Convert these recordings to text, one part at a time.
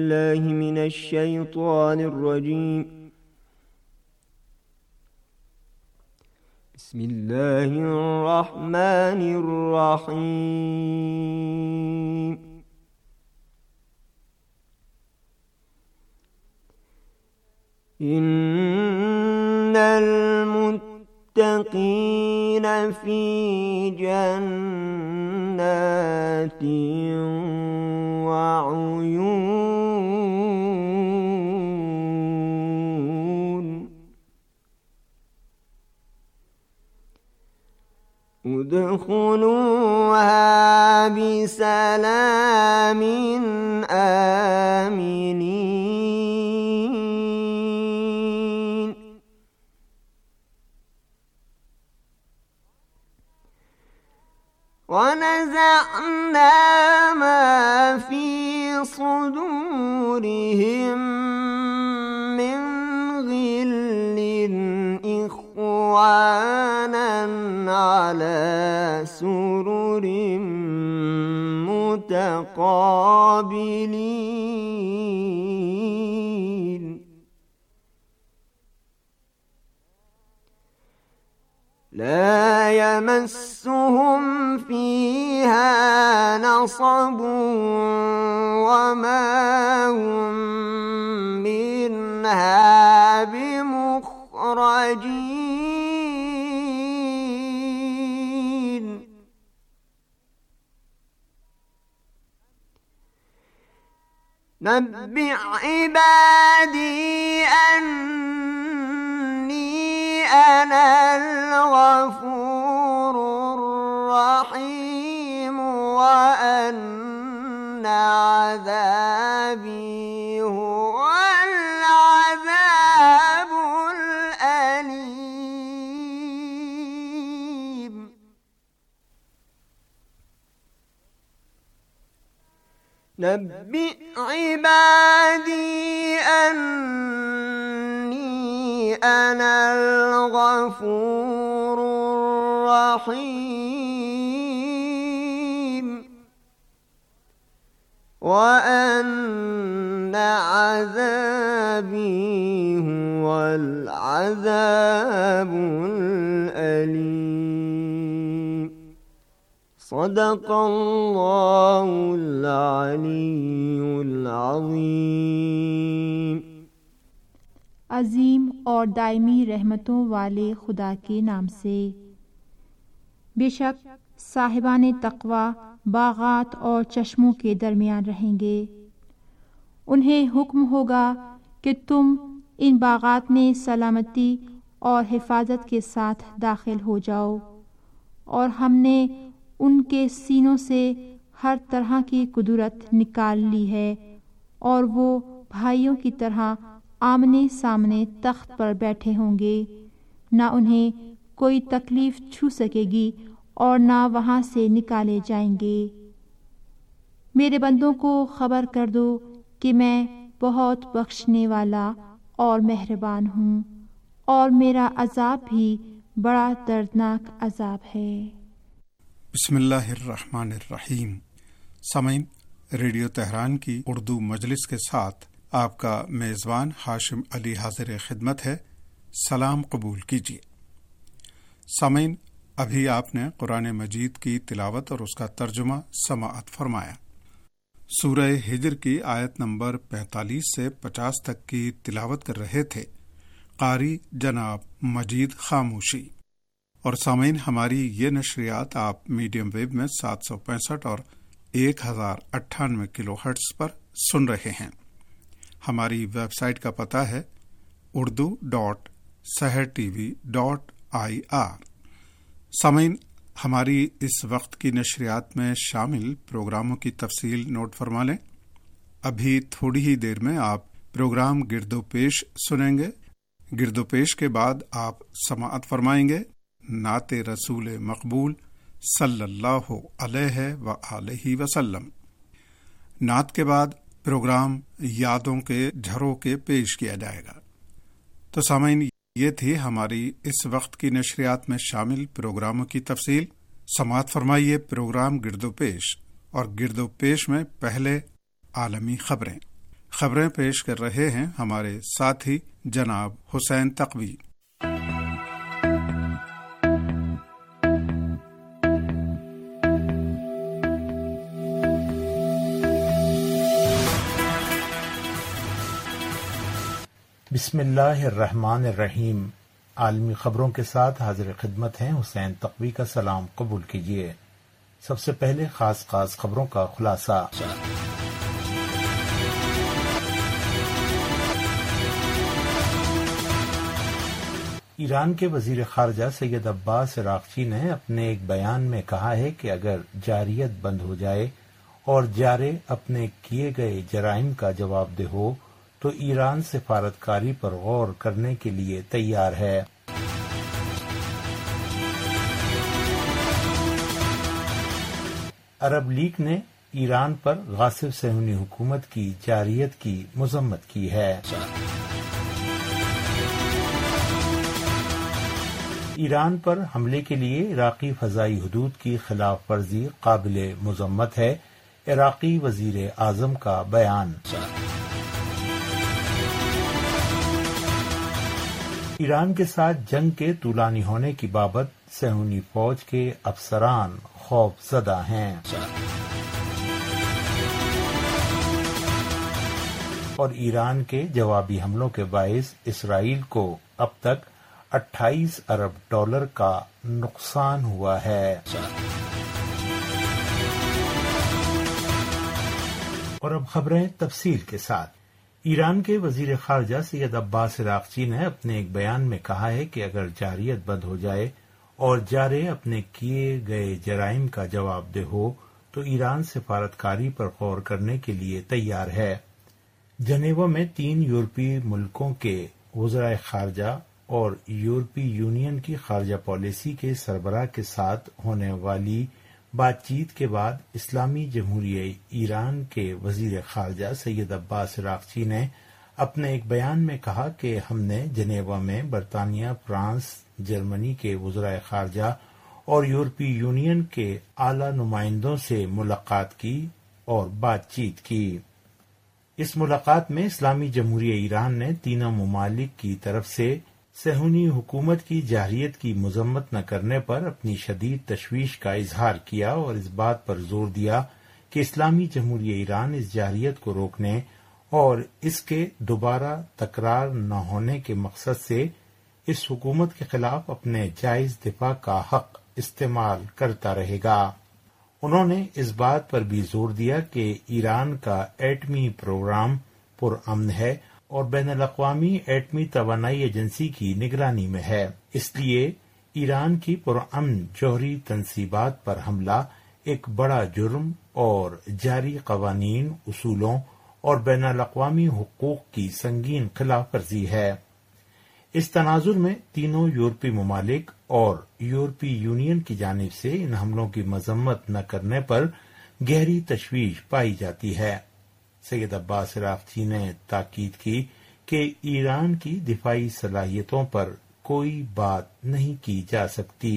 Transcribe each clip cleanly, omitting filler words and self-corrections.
بالله من الشيطان الرجيم. بسم الله الرحمن الرحيم. إن المتقين في جنات وعيون ادخلوها بسلام آمنين. ونزعنا ما في صدورهم من غل إخوانا على سرر متقابلين. لا يمسهم فيها نصب وما هم منها بمخرجين. نبئ عبادي أني أنا الغفور الرحيم وأن عذابي هو العذاب الأليم. نبئ عبادي أني أنا الغفور الرحيم وأن عذابي هو العذاب الأليم. صدق اللہ العلی العظیم. عظیم اور دائمی رحمتوں والے خدا کے نام سے. بے شک صاحبان تقوی باغات اور چشموں کے درمیان رہیں گے. انہیں حکم ہوگا کہ تم ان باغات میں سلامتی اور حفاظت کے ساتھ داخل ہو جاؤ، اور ہم نے ان کے سینوں سے ہر طرح کی قدرت نکال لی ہے، اور وہ بھائیوں کی طرح آمنے سامنے تخت پر بیٹھے ہوں گے. نہ انہیں کوئی تکلیف چھو سکے گی اور نہ وہاں سے نکالے جائیں گے. میرے بندوں کو خبر کر دو کہ میں بہت بخشنے والا اور مہربان ہوں، اور میرا عذاب بھی بڑا دردناک عذاب ہے. بسم اللہ الرحمن الرحیم. سامعین، ریڈیو تہران کی اردو مجلس کے ساتھ آپ کا میزبان ہاشم علی حاضر خدمت ہے. سلام قبول کیجیے. سامعین، ابھی آپ نے قرآن مجید کی تلاوت اور اس کا ترجمہ سماعت فرمایا. سورہ ہجر کی آیت نمبر 45 سے 50 تک کی تلاوت کر رہے تھے قاری جناب مجید خاموشی. اور سامعین، ہماری یہ نشریات آپ میڈیم ویو میں 765 اور 1098 کلو ہرٹز پر سن رہے ہیں. ہماری ویب سائٹ کا پتہ ہے urdu.sehertv.ir. سامعین، ہماری اس وقت کی نشریات میں شامل پروگراموں کی تفصیل نوٹ فرما لیں. ابھی تھوڑی ہی دیر میں آپ پروگرام گرد و پیش سنیں گے. گرد و پیش کے بعد آپ سماعت فرمائیں گے نعت رسول مقبول صلی اللہ علیہ وآلہ وسلم. نعت کے بعد پروگرام یادوں کے جھروکے پیش کیا جائے گا. تو سامعین، یہ تھی ہماری اس وقت کی نشریات میں شامل پروگراموں کی تفصیل. سماعت فرمائیے پروگرام گرد و پیش، اور گرد و پیش میں پہلے عالمی خبریں. خبریں پیش کر رہے ہیں ہمارے ساتھی جناب حسین تقوی۔ بسم اللہ الرحمن الرحیم۔ عالمی خبروں کے ساتھ حاضر خدمت ہیں حسین تقوی کا سلام قبول کیجیے۔ سب سے پہلے خاص خبروں کا خلاصہ۔ ایران کے وزیر خارجہ سید عباس عراقچی نے اپنے ایک بیان میں کہا ہے کہ اگر جارحیت بند ہو جائے اور جارے اپنے کیے گئے جرائم کا جواب دہ ہو تو ایران سفارتکاری پر غور کرنے کے لیے تیار ہے۔ عرب لیگ نے ایران پر غاصب صہیونی حکومت کی جارحیت کی مذمت کی ہے۔ ایران پر حملے کے لیے عراقی فضائی حدود کی خلاف ورزی قابل مذمت ہے، عراقی وزیر اعظم کا بیان۔ ایران کے ساتھ جنگ کے طولانی ہونے کی بابت صہیونی فوج کے افسران خوف زدہ ہیں، اور ایران کے جوابی حملوں کے باعث اسرائیل کو اب تک $28 ارب کا نقصان ہوا ہے۔ اور اب خبریں تفصیل کے ساتھ۔ ایران کے وزیر خارجہ سید عباس عراقچی نے اپنے ایک بیان میں کہا ہے کہ اگر جارحیت بند ہو جائے اور جارے اپنے کیے گئے جرائم کا جواب دہ ہو تو ایران سفارتکاری پر غور کرنے کے لیے تیار ہے۔ جنیوا میں 3 یورپی ملکوں کے وزرائے خارجہ اور یورپی یونین کی خارجہ پالیسی کے سربراہ کے ساتھ ہونے والی بات چیت کے بعد اسلامی جمہوریہ ایران کے وزیر خارجہ سید عباس عراقچی نے اپنے ایک بیان میں کہا کہ ہم نے جنیوا میں برطانیہ، فرانس، جرمنی کے وزرائے خارجہ اور یورپی یونین کے اعلی نمائندوں سے ملاقات کی اور بات چیت کی۔ اس ملاقات میں اسلامی جمہوریہ ایران نے تینوں ممالک کی طرف سے صہیونی حکومت کی جارحیت کی مذمت نہ کرنے پر اپنی شدید تشویش کا اظہار کیا اور اس بات پر زور دیا کہ اسلامی جمہوریہ ایران اس جارحیت کو روکنے اور اس کے دوبارہ تکرار نہ ہونے کے مقصد سے اس حکومت کے خلاف اپنے جائز دفاع کا حق استعمال کرتا رہے گا۔ انہوں نے اس بات پر بھی زور دیا کہ ایران کا ایٹمی پروگرام پرامن ہے اور بین الاقوامی ایٹمی توانائی ایجنسی کی نگرانی میں ہے، اس لیے ایران کی پرامن جوہری تنصیبات پر حملہ ایک بڑا جرم اور جاری قوانین، اصولوں اور بین الاقوامی حقوق کی سنگین خلاف ورزی ہے۔ اس تناظر میں تینوں یورپی ممالک اور یورپی یونین کی جانب سے ان حملوں کی مذمت نہ کرنے پر گہری تشویش پائی جاتی ہے۔ سید عباس عراقچی نے تاکید کی کہ ایران کی دفاعی صلاحیتوں پر کوئی بات نہیں کی جا سکتی۔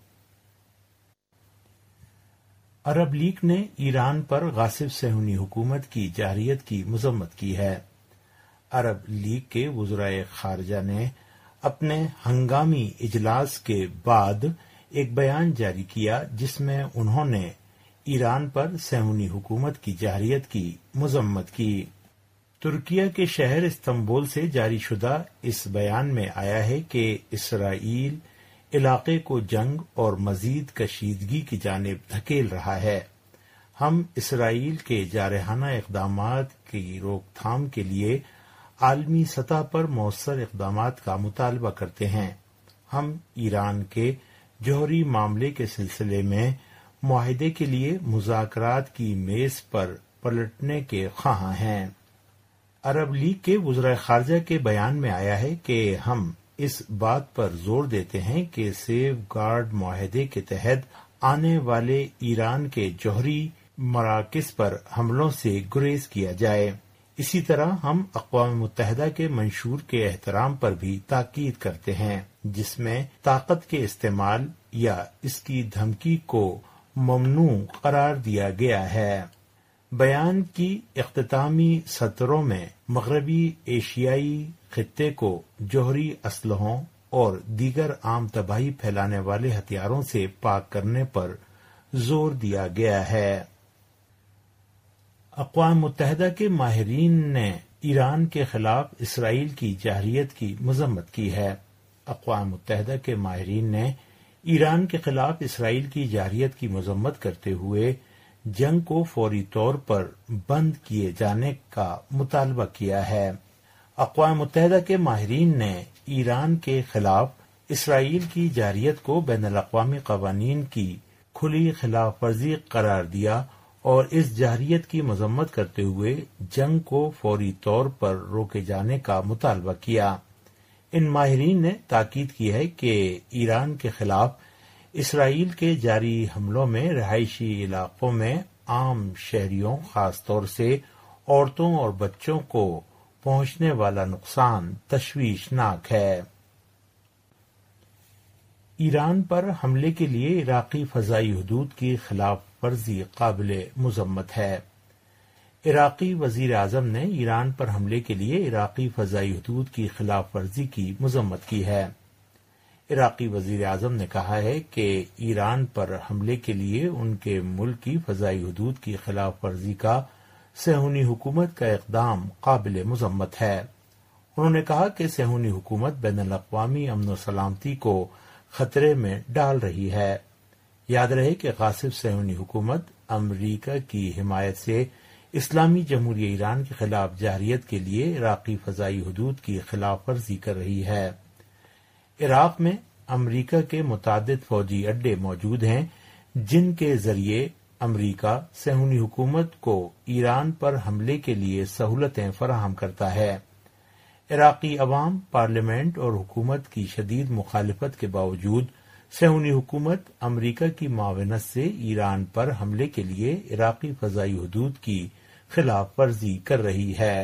عرب لیگ نے ایران پر غاصب صہیونی حکومت کی جارحیت کی مذمت کی ہے۔ عرب لیگ کے وزرائے خارجہ نے اپنے ہنگامی اجلاس کے بعد ایک بیان جاری کیا جس میں انہوں نے ایران پر صہیونی حکومت کی جارحیت کی مذمت کی۔ ترکیہ کے شہر استنبول سے جاری شدہ اس بیان میں آیا ہے کہ اسرائیل علاقے کو جنگ اور مزید کشیدگی کی جانب دھکیل رہا ہے۔ ہم اسرائیل کے جارحانہ اقدامات کی روک تھام کے لیے عالمی سطح پر مؤثر اقدامات کا مطالبہ کرتے ہیں۔ ہم ایران کے جوہری معاملے کے سلسلے میں معاہدے کے لیے مذاکرات کی میز پر پلٹنے کے خواہاں ہیں۔ عرب لیگ کے وزرائے خارجہ کے بیان میں آیا ہے کہ ہم اس بات پر زور دیتے ہیں کہ سیف گارڈ معاہدے کے تحت آنے والے ایران کے جوہری مراکز پر حملوں سے گریز کیا جائے۔ اسی طرح ہم اقوام متحدہ کے منشور کے احترام پر بھی تاکید کرتے ہیں جس میں طاقت کے استعمال یا اس کی دھمکی کو ممنوع قرار دیا گیا ہے۔ بیان کی اختتامی سطروں میں مغربی ایشیائی خطے کو جوہری اسلحوں اور دیگر عام تباہی پھیلانے والے ہتھیاروں سے پاک کرنے پر زور دیا گیا ہے۔ اقوام متحدہ کے ماہرین نے ایران کے خلاف اسرائیل کی جارحیت کی مذمت کی ہے۔ اقوام متحدہ کے ماہرین نے ایران کے خلاف اسرائیل کی جارحیت کی مذمت کرتے ہوئے جنگ کو فوری طور پر بند کیے جانے کا مطالبہ کیا ہے۔ اقوام متحدہ کے ماہرین نے ایران کے خلاف اسرائیل کی جارحیت کو بین الاقوامی قوانین کی کھلی خلاف ورزی قرار دیا اور اس جارحیت کی مذمت کرتے ہوئے جنگ کو فوری طور پر روکے جانے کا مطالبہ کیا۔ ان ماہرین نے تاکید کی ہے کہ ایران کے خلاف اسرائیل کے جاری حملوں میں رہائشی علاقوں میں عام شہریوں، خاص طور سے عورتوں اور بچوں کو پہنچنے والا نقصان تشویشناک ہے۔ ایران پر حملے کے لیے عراقی فضائی حدود کی خلاف ورزی قابل مذمت ہے۔ عراقی وزیر اعظم نے ایران پر حملے کے لیے عراقی فضائی حدود کی خلاف ورزی کی مذمت کی ہے۔ عراقی وزیر اعظم نے کہا ہے کہ ایران پر حملے کے لیے ان کے ملک کی فضائی حدود کی خلاف ورزی کا صہیونی حکومت کا اقدام قابل مذمت ہے۔ انہوں نے کہا کہ صہیونی حکومت بین الاقوامی امن و سلامتی کو خطرے میں ڈال رہی ہے۔ یاد رہے کہ غاصب صہیونی حکومت امریکہ کی حمایت سے اسلامی جمہوریہ ایران کے خلاف جارحیت کے لیے عراقی فضائی حدود کی خلاف ورزی کر رہی ہے۔ عراق میں امریکہ کے متعدد فوجی اڈے موجود ہیں جن کے ذریعے امریکہ صہیونی حکومت کو ایران پر حملے کے لیے سہولتیں فراہم کرتا ہے۔ عراقی عوام، پارلیمنٹ اور حکومت کی شدید مخالفت کے باوجود صہیونی حکومت امریکہ کی معاونت سے ایران پر حملے کے لیے عراقی فضائی حدود کی خلاف ورزی کر رہی ہے۔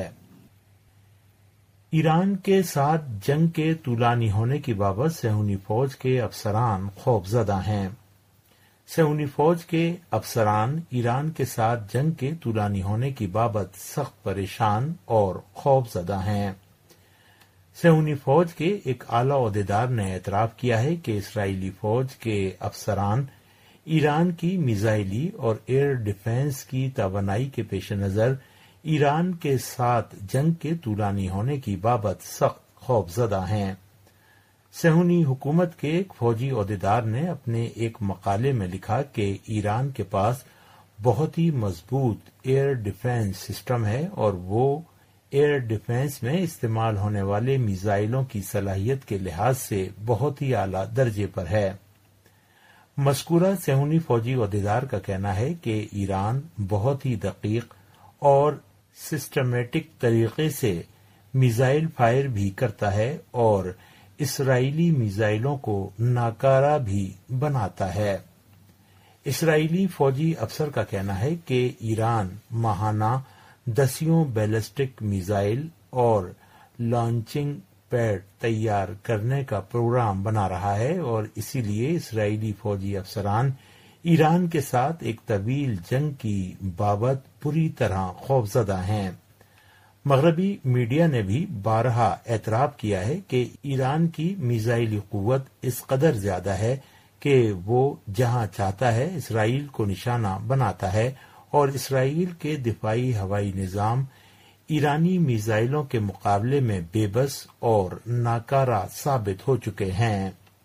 ایران کے ساتھ جنگ کے طولانی ہونے کی بابت صہیونی فوج کے افسران خوفزدہ ہیں۔ صہیونی فوج کے افسران ایران کے ساتھ جنگ کے طولانی ہونے کی بابت سخت پریشان اور خوفزدہ ہیں۔ صہیونی فوج کے ایک اعلی عہدیدار نے اعتراف کیا ہے کہ اسرائیلی فوج کے افسران ایران کی میزائلی اور ایئر ڈیفنس کی توانائی کے پیش نظر ایران کے ساتھ جنگ کے طولانی ہونے کی بابت سخت خوفزدہ ہیں۔ صہیونی حکومت کے ایک فوجی عہدیدار نے اپنے ایک مقالے میں لکھا کہ ایران کے پاس بہت ہی مضبوط ایئر ڈیفنس سسٹم ہے اور وہ ایئر ڈیفنس میں استعمال ہونے والے میزائلوں کی صلاحیت کے لحاظ سے بہت ہی اعلیٰ درجے پر ہے۔ مذکورہ صہیونی فوجی عہدیدار کا کہنا ہے کہ ایران بہت ہی دقیق اور سسٹمیٹک طریقے سے میزائل فائر بھی کرتا ہے اور اسرائیلی میزائلوں کو ناکارہ بھی بناتا ہے۔ اسرائیلی فوجی افسر کا کہنا ہے کہ ایران ماہانہ دسیوں بیلسٹک میزائل اور لانچنگ پیڈ تیار کرنے کا پروگرام بنا رہا ہے اور اسی لیے اسرائیلی فوجی افسران ایران کے ساتھ ایک طویل جنگ کی بابت پوری طرح خوفزدہ ہیں۔ مغربی میڈیا نے بھی بارہا اعتراف کیا ہے کہ ایران کی میزائلی قوت اس قدر زیادہ ہے کہ وہ جہاں چاہتا ہے اسرائیل کو نشانہ بناتا ہے اور اسرائیل کے دفاعی ہوائی نظام ایرانی میزائلوں کے مقابلے میں بے بس اور ناکارہ ثابت ہو چکے ہیں۔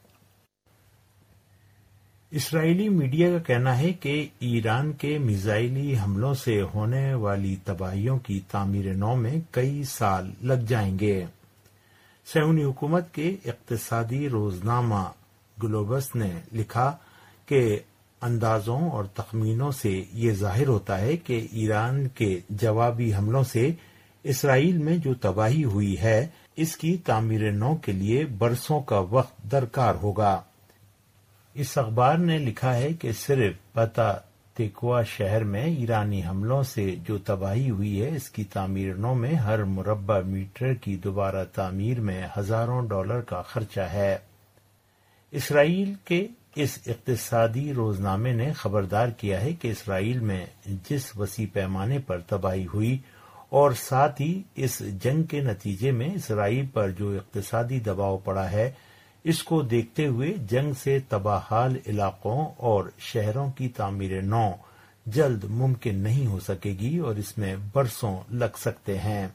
اسرائیلی میڈیا کا کہنا ہے کہ ایران کے میزائلی حملوں سے ہونے والی تباہیوں کی تعمیر نو میں کئی سال لگ جائیں گے۔ صہیونی حکومت کے اقتصادی روزنامہ گلوبس نے لکھا کہ اندازوں اور تخمینوں سے یہ ظاہر ہوتا ہے کہ ایران کے جوابی حملوں سے اسرائیل میں جو تباہی ہوئی ہے اس کی تعمیر نو کے لیے برسوں کا وقت درکار ہوگا۔ اس اخبار نے لکھا ہے کہ صرف پتا تکوا شہر میں ایرانی حملوں سے جو تباہی ہوئی ہے اس کی تعمیر نو میں ہر مربع میٹر کی دوبارہ تعمیر میں ہزاروں ڈالر کا خرچہ ہے۔ اسرائیل کے اس اقتصادی روزنامے نے خبردار کیا ہے کہ اسرائیل میں جس وسیع پیمانے پر تباہی ہوئی اور ساتھ ہی اس جنگ کے نتیجے میں اسرائیل پر جو اقتصادی دباؤ پڑا ہے، اس کو دیکھتے ہوئے جنگ سے تباہ حال علاقوں اور شہروں کی تعمیر نو جلد ممکن نہیں ہو سکے گی اور اس میں برسوں لگ سکتے ہیں۔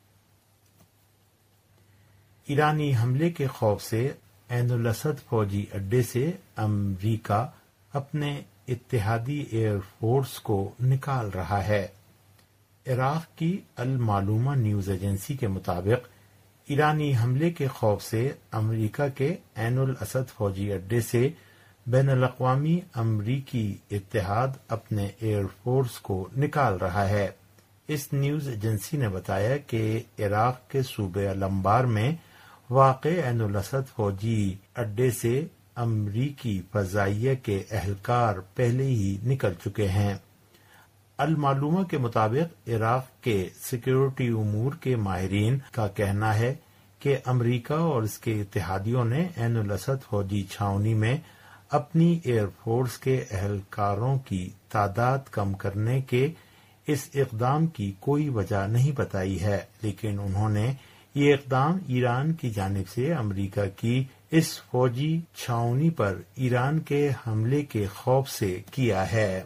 ایرانی حملے کے خوف سے عین الاسد فوجی اڈے سے امریکہ اپنے اتحادی ایئر فورس کو نکال رہا ہے۔ عراق کی المعلومہ نیوز ایجنسی کے مطابق ایرانی حملے کے خوف سے امریکہ کے عین الاسد فوجی اڈے سے بین الاقوامی امریکی اتحاد اپنے ایئر فورس کو نکال رہا ہے۔ اس نیوز ایجنسی نے بتایا کہ عراق کے صوبے الانبار میں واقع عین الاسد فوجی اڈے سے امریکی فضائیہ کے اہلکار پہلے ہی نکل چکے ہیں۔ المعلومہ کے مطابق عراق کے سیکیورٹی امور کے ماہرین کا کہنا ہے کہ امریکہ اور اس کے اتحادیوں نے عین الاسد فوجی چھاؤنی میں اپنی ایئر فورس کے اہلکاروں کی تعداد کم کرنے کے اس اقدام کی کوئی وجہ نہیں بتائی ہے، لیکن انہوں نے یہ اقدام ایران کی جانب سے امریکہ کی اس فوجی چھاؤنی پر ایران کے حملے کے خوف سے کیا ہے۔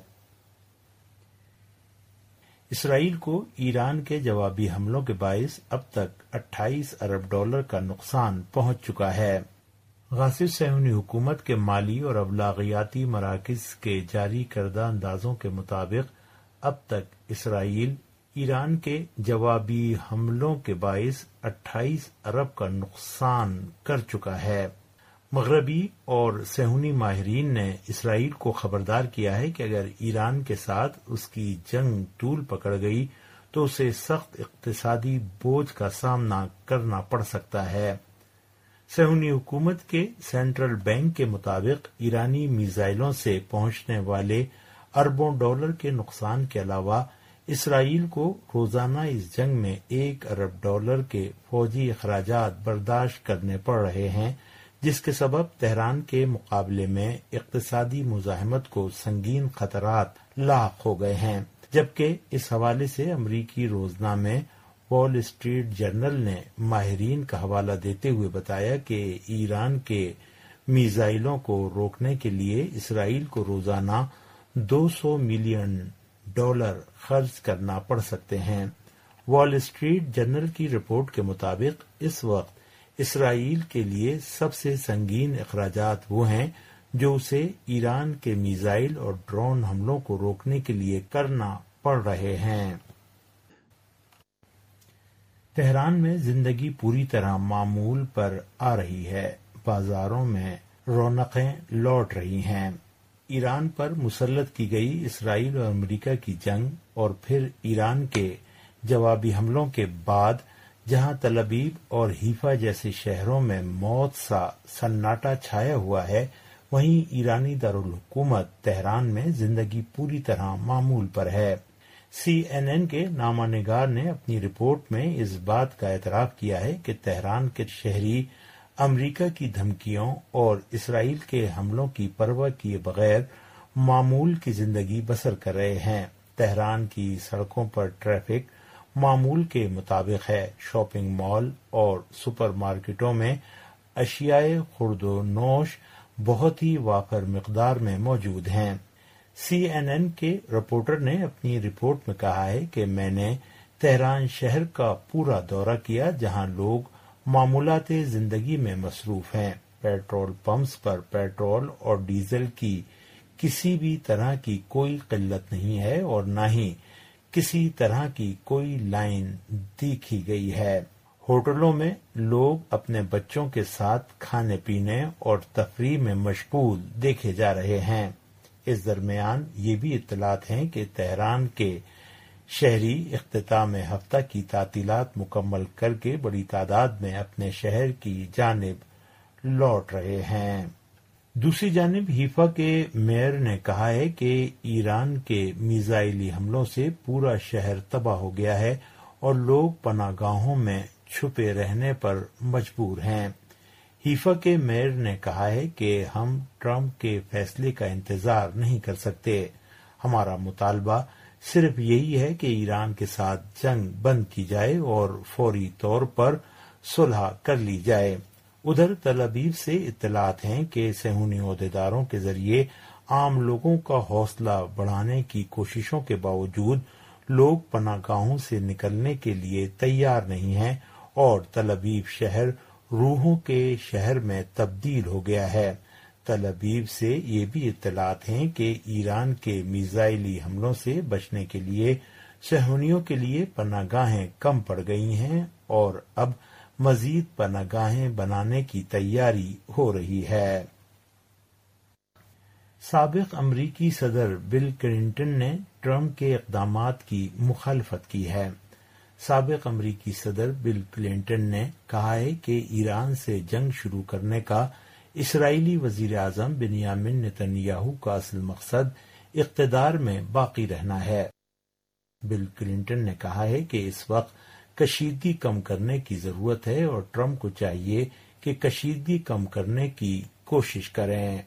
اسرائیل کو ایران کے جوابی حملوں کے باعث اب تک $28 ارب کا نقصان پہنچ چکا ہے۔ غاصب صہیونی حکومت کے مالی اور ابلاغیاتی مراکز کے جاری کردہ اندازوں کے مطابق اب تک اسرائیل ایران کے جوابی حملوں کے باعث 28 ارب کا نقصان کر چکا ہے۔ مغربی اور صہیونی ماہرین نے اسرائیل کو خبردار کیا ہے کہ اگر ایران کے ساتھ اس کی جنگ طول پکڑ گئی تو اسے سخت اقتصادی بوجھ کا سامنا کرنا پڑ سکتا ہے۔ صہیونی حکومت کے سینٹرل بینک کے مطابق ایرانی میزائلوں سے پہنچنے والے اربوں ڈالر کے نقصان کے علاوہ اسرائیل کو روزانہ اس جنگ میں $1 ارب کے فوجی اخراجات برداشت کرنے پڑ رہے ہیں، جس کے سبب تہران کے مقابلے میں اقتصادی مزاحمت کو سنگین خطرات لاحق ہو گئے ہیں، جبکہ اس حوالے سے امریکی روزنامے وال اسٹریٹ جرنل نے ماہرین کا حوالہ دیتے ہوئے بتایا کہ ایران کے میزائلوں کو روکنے کے لیے اسرائیل کو روزانہ $200 ملین خرچ کرنا پڑ سکتے ہیں۔ وال اسٹریٹ جرنل کی رپورٹ کے مطابق اس وقت اسرائیل کے لیے سب سے سنگین اخراجات وہ ہیں جو اسے ایران کے میزائل اور ڈرون حملوں کو روکنے کے لیے کرنا پڑ رہے ہیں۔ تہران میں زندگی پوری طرح معمول پر آ رہی ہے، بازاروں میں رونقیں لوٹ رہی ہیں۔ ایران پر مسلط کی گئی اسرائیل اور امریکہ کی جنگ اور پھر ایران کے جوابی حملوں کے بعد جہاں تل ابیب اور حیفا جیسے شہروں میں موت سا سناٹا چھایا ہوا ہے، وہیں ایرانی دارالحکومت تہران میں زندگی پوری طرح معمول پر ہے۔ CNN کے نامہ نگار نے اپنی رپورٹ میں اس بات کا اعتراف کیا ہے کہ تہران کے شہری امریکہ کی دھمکیوں اور اسرائیل کے حملوں کی پرواہ کیے بغیر معمول کی زندگی بسر کر رہے ہیں۔ تہران کی سڑکوں پر ٹریفک معمول کے مطابق ہے، شاپنگ مال اور سپر مارکیٹوں میں اشیاء خورد و نوش بہت ہی وافر مقدار میں موجود ہیں۔ CNN کے رپورٹر نے اپنی رپورٹ میں کہا ہے کہ میں نے تہران شہر کا پورا دورہ کیا جہاں لوگ معمولات زندگی میں مصروف ہیں۔ پیٹرول پمپس پر پیٹرول اور ڈیزل کی کسی بھی طرح کی کوئی قلت نہیں ہے اور نہ ہی کسی طرح کی کوئی لائن دیکھی گئی ہے۔ ہوٹلوں میں لوگ اپنے بچوں کے ساتھ کھانے پینے اور تفریح میں مشغول دیکھے جا رہے ہیں۔ اس درمیان یہ بھی اطلاعات ہیں کہ تہران کے شہری اختتام ہفتہ کی تعطیلات مکمل کر کے بڑی تعداد میں اپنے شہر کی جانب لوٹ رہے ہیں۔ دوسری جانب حیفا کے میئر نے کہا ہے کہ ایران کے میزائلی حملوں سے پورا شہر تباہ ہو گیا ہے اور لوگ پناہ گاہوں میں چھپے رہنے پر مجبور ہیں۔ حیفا کے میئر نے کہا ہے کہ ہم ٹرمپ کے فیصلے کا انتظار نہیں کر سکتے. ہمارا مطالبہ صرف یہی ہے کہ ایران کے ساتھ جنگ بند کی جائے اور فوری طور پر صلح کر لی جائے. ادھر تل ابیب سے اطلاعات ہیں کہ صہیونی عہدیداروں کے ذریعے عام لوگوں کا حوصلہ بڑھانے کی کوششوں کے باوجود لوگ پناہ گاہوں سے نکلنے کے لیے تیار نہیں ہیں اور تل ابیب شہر روحوں کے شہر میں تبدیل ہو گیا ہے. تل ابیب سے یہ بھی اطلاعات ہیں کہ ایران کے میزائلی حملوں سے بچنے کے لیے صہیونیوں کے لیے پناہ گاہیں کم پڑ گئی ہیں اور اب مزید پناہ گاہیں بنانے کی تیاری ہو رہی ہے. سابق امریکی صدر بل کلنٹن نے ٹرمپ کے اقدامات کی مخالفت کی ہے. سابق امریکی صدر بل کلنٹن نے کہا ہے کہ ایران سے جنگ شروع کرنے کا اسرائیلی وزیر اعظم بنیامن نتن یاہو کا اصل مقصد اقتدار میں باقی رہنا ہے. بل کلنٹن نے کہا ہے کہ اس وقت کشیدگی کم کرنے کی ضرورت ہے اور ٹرمپ کو چاہیے کہ کشیدگی کم کرنے کی کوشش کریں.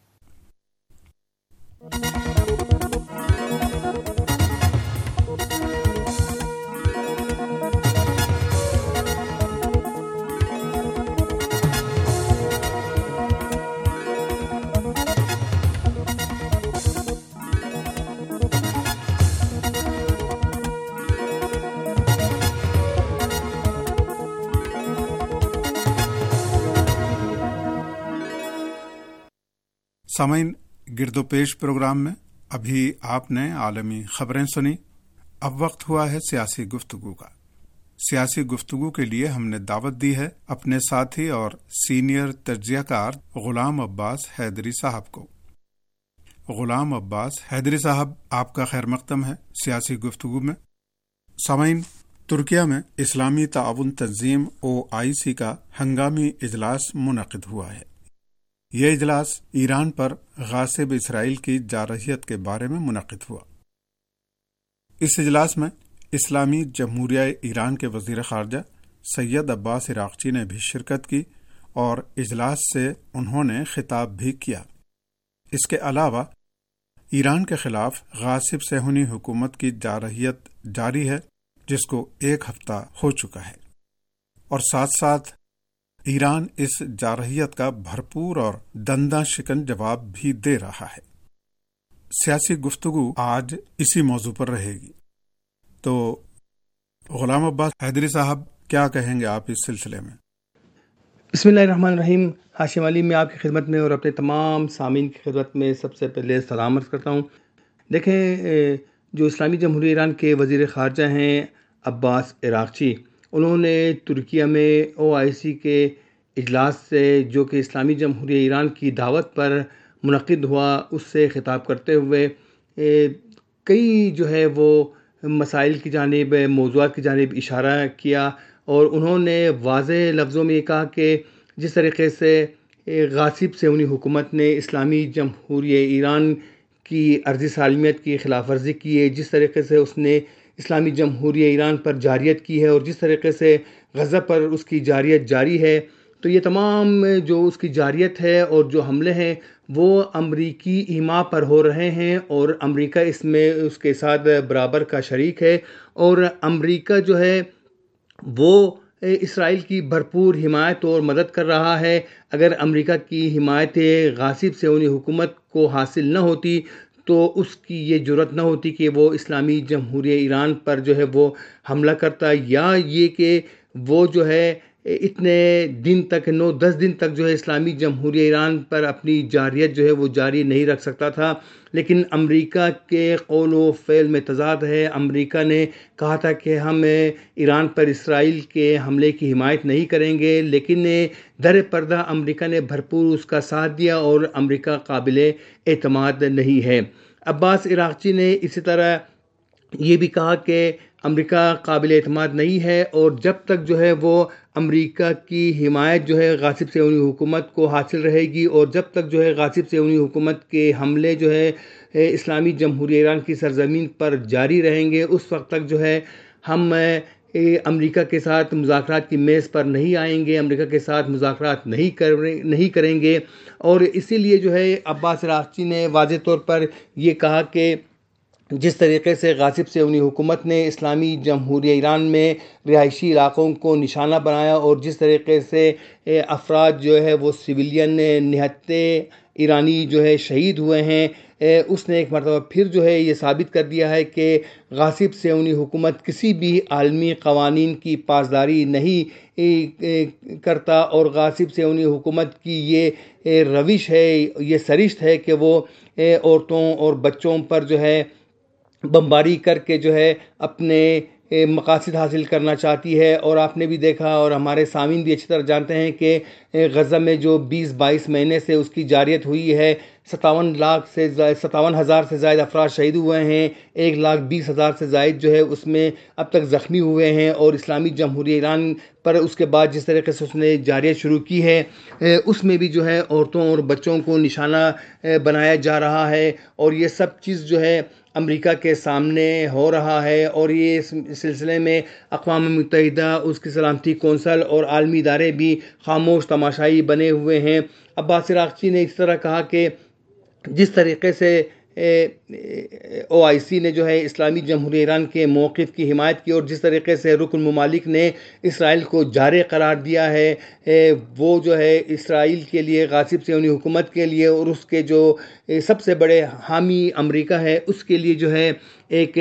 سامعین، گرد و پیش پروگرام میں ابھی آپ نے عالمی خبریں سنی. اب وقت ہوا ہے سیاسی گفتگو کا. سیاسی گفتگو کے لیے ہم نے دعوت دی ہے اپنے ساتھی اور سینئر تجزیہ کار غلام عباس حیدری صاحب کو. غلام عباس حیدری صاحب، آپ کا خیر مقدم ہے سیاسی گفتگو میں. سامعین، ترکیہ میں اسلامی تعاون تنظیم OIC کا ہنگامی اجلاس منعقد ہوا ہے. یہ اجلاس ایران پر غاصب اسرائیل کی جارحیت کے بارے میں منعقد ہوا. اس اجلاس میں اسلامی جمہوریہ ایران کے وزیر خارجہ سید عباس عراقچی نے بھی شرکت کی اور اجلاس سے انہوں نے خطاب بھی کیا. اس کے علاوہ ایران کے خلاف غاصب صہیونی حکومت کی جارحیت جاری ہے، جس کو 1 ہفتہ ہو چکا ہے، اور ساتھ ساتھ ایران اس جارحیت کا بھرپور اور دنداں شکن جواب بھی دے رہا ہے. سیاسی گفتگو آج اسی موضوع پر رہے گی. تو غلام عباس حیدری صاحب، کیا کہیں گے آپ اس سلسلے میں؟ بسم اللہ الرحمن الرحیم. ہاشم علی، میں آپ کی خدمت میں اور اپنے تمام سامعین کی خدمت میں سب سے پہلے سلام عرض کرتا ہوں. دیکھیں، جو اسلامی جمہوریہ ایران کے وزیر خارجہ ہیں عباس عراقچی، انہوں نے ترکیہ میں OIC کے اجلاس سے، جو کہ اسلامی جمہوریہ ایران کی دعوت پر منعقد ہوا، اس سے خطاب کرتے ہوئے کئی جو ہے وہ مسائل کی جانب، موضوعات کی جانب اشارہ کیا، اور انہوں نے واضح لفظوں میں یہ کہا کہ جس طریقے سے غاصب صہیونی حکومت نے اسلامی جمہوریہ ایران کی عرضی سالمیت کی خلاف ورزی کی ہے، جس طریقے سے اس نے اسلامی جمہوریہ ایران پر جارحیت کی ہے، اور جس طریقے سے غزہ پر اس کی جارحیت جاری ہے، تو یہ تمام جو اس کی جارحیت ہے اور جو حملے ہیں وہ امریکی ایما پر ہو رہے ہیں، اور امریکہ اس میں اس کے ساتھ برابر کا شریک ہے، اور امریکہ جو ہے وہ اسرائیل کی بھرپور حمایت اور مدد کر رہا ہے. اگر امریکہ کی حمایت غاصب صہیونی حکومت کو حاصل نہ ہوتی تو اس کی یہ جرأت نہ ہوتی کہ وہ اسلامی جمہوریہ ایران پر جو ہے وہ حملہ کرتا، یا یہ کہ وہ جو ہے اتنے دن تک 9-10 دن تک جو ہے اسلامی جمہوریہ ایران پر اپنی جارحیت جو ہے وہ جاری نہیں رکھ سکتا تھا. لیکن امریکہ کے قول و فعل میں تضاد ہے. امریکہ نے کہا تھا کہ ہم ایران پر اسرائیل کے حملے کی حمایت نہیں کریں گے، لیکن در پردہ امریکہ نے بھرپور اس کا ساتھ دیا، اور امریکہ قابل اعتماد نہیں ہے. عباس عراقچی نے اسی طرح یہ بھی کہا کہ امریکہ قابل اعتماد نہیں ہے، اور جب تک جو ہے وہ امریکہ کی حمایت جو ہے غاصب صہیونی حکومت کو حاصل رہے گی، اور جب تک جو ہے غاصب صہیونی حکومت کے حملے جو ہے اسلامی جمہوریہ ایران کی سرزمین پر جاری رہیں گے، اس وقت تک جو ہے ہم امریکہ کے ساتھ مذاکرات کی میز پر نہیں آئیں گے، امریکہ کے ساتھ مذاکرات نہیں کریں گے. اور اسی لیے جو ہے عباس عراقچی نے واضح طور پر یہ کہا کہ جس طریقے سے غاصب صہیونی حکومت نے اسلامی جمہوریہ ایران میں رہائشی علاقوں کو نشانہ بنایا اور جس طریقے سے افراد جو ہے وہ سویلین نہتے ایرانی جو ہے شہید ہوئے ہیں، اس نے ایک مرتبہ پھر جو ہے یہ ثابت کر دیا ہے کہ غاصب صہیونی حکومت کسی بھی عالمی قوانین کی پاسداری نہیں کرتا، اور غاصب صہیونی حکومت کی یہ روش ہے، یہ سرشت ہے کہ وہ عورتوں اور بچوں پر جو ہے بمباری کر کے جو ہے اپنے مقاصد حاصل کرنا چاہتی ہے. اور آپ نے بھی دیکھا اور ہمارے سامعین بھی اچھی طرح جانتے ہیں کہ غزہ میں جو 20-22 مہینے سے اس کی جاریت ہوئی ہے، 57,000 سے زائد افراد شہید ہوئے ہیں، 1,20,000 سے زائد جو ہے اس میں اب تک زخمی ہوئے ہیں. اور اسلامی جمہوریہ ایران پر اس کے بعد جس طریقے سے اس نے جاریت شروع کی ہے، اس میں بھی جو ہے عورتوں اور بچوں کو نشانہ بنایا جا رہا ہے. اور یہ سب چیز جو ہے امریکہ کے سامنے ہو رہا ہے، اور یہ اس سلسلے میں اقوام متحدہ، اس کی سلامتی کونسل اور عالمی ادارے بھی خاموش تماشائی بنے ہوئے ہیں. عباس عراقچی نے اس طرح کہا کہ جس طریقے سے OIC نے جو ہے اسلامی جمہوریہ ایران کے موقف کی حمایت کی اور جس طریقے سے رکن ممالک نے اسرائیل کو جارح قرار دیا ہے، وہ جو ہے اسرائیل کے لیے، غاصب صہیونی حکومت کے لیے اور اس کے جو سب سے بڑے حامی امریکہ ہے، اس کے لیے جو ہے ایک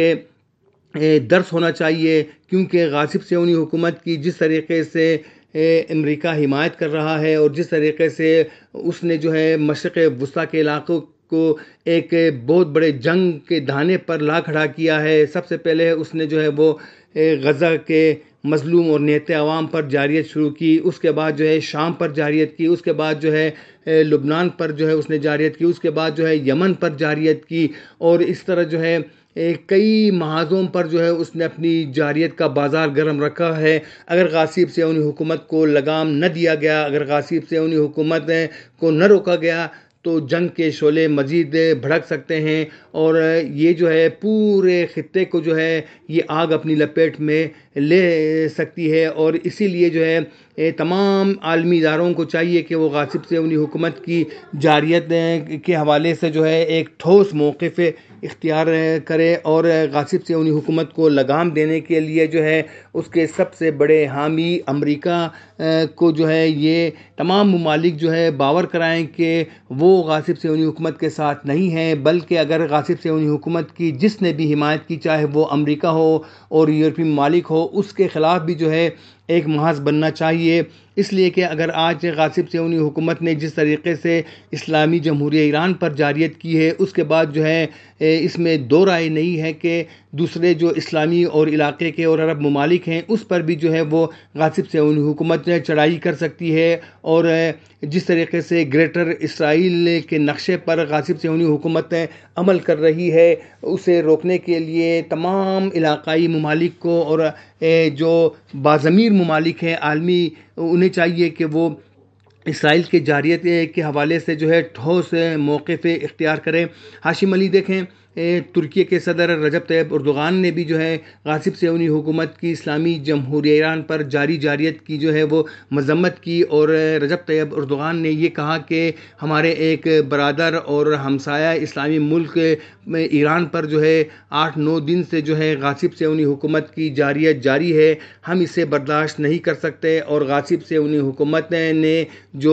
درس ہونا چاہیے. کیونکہ غاصب صہیونی حکومت کی جس طریقے سے امریکہ حمایت کر رہا ہے اور جس طریقے سے اس نے جو ہے مشرق وسطیٰ کے علاقوں کو ایک بہت بڑے جنگ کے دہانے پر لا کھڑا کیا ہے. سب سے پہلے اس نے جو ہے وہ غزہ کے مظلوم اور نہتے عوام پر جاریت شروع کی، اس کے بعد جو ہے شام پر جاریت کی، اس کے بعد جو ہے لبنان پر جو ہے اس نے جاریت کی، اس کے بعد جو ہے یمن پر جاریت کی، اور اس طرح جو ہے کئی محاذوں پر جو ہے اس نے اپنی جاریت کا بازار گرم رکھا ہے. اگر غاصب صہیونی حکومت کو لگام نہ دیا گیا، اگر غاصب صہیونی حکومت کو نہ روکا گیا تو جنگ کے شعلے مزید بھڑک سکتے ہیں، اور یہ جو ہے پورے خطے کو جو ہے یہ آگ اپنی لپیٹ میں لے سکتی ہے. اور اسی لیے جو ہے تمام عالمی اداروں کو چاہیے کہ وہ غاصب صہیونی حکومت کی جاریت کے حوالے سے جو ہے ایک ٹھوس موقف اختیار کرے، اور غاصب صہیونی حکومت کو لگام دینے کے لیے جو ہے اس کے سب سے بڑے حامی امریکہ کو جو ہے یہ تمام ممالک جو ہے باور کرائیں کہ وہ غاصب صہیونی حکومت کے ساتھ نہیں ہیں، بلکہ اگر غاصب صہیونی حکومت کی جس نے بھی حمایت کی، چاہے وہ امریکہ ہو اور یورپی ممالک ہو، اس کے خلاف بھی جو ہے ایک محاذ بننا چاہیے. اس لیے کہ اگر آج غاصب صہیونی حکومت نے جس طریقے سے اسلامی جمہوریہ ایران پر جاریت کی ہے، اس کے بعد جو ہے اس میں دو رائے نہیں ہے کہ دوسرے جو اسلامی اور علاقے کے اور عرب ممالک ہیں اس پر بھی جو ہے وہ غاصب صہیونی حکومت چڑھائی کر سکتی ہے. اور جس طریقے سے گریٹر اسرائیل کے نقشے پر غاصب صہیونی حکومت عمل کر رہی ہے، اسے روکنے کے لیے تمام علاقائی ممالک کو اور جو باضمیر ممالک ہیں عالمی، انہیں چاہیے کہ وہ اسرائیل کے جاریت کے حوالے سے جو ہے ٹھوس موقف اختیار کریں. ہاشم علی دیکھیں، ترکی کے صدر رجب طیب اردوغان نے بھی جو ہے غاصب صہیونی حکومت کی اسلامی جمہوریہ ایران پر جاری جاریت کی جو ہے وہ مذمت کی، اور رجب طیب اردوغان نے یہ کہا کہ ہمارے ایک برادر اور ہمسایہ اسلامی ملک ایران پر جو ہے 8-9 دن سے جو ہے غاصب صہیونی حکومت کی جاریت جاری ہے، ہم اسے برداشت نہیں کر سکتے. اور غاصب صہیونی حکومت نے جو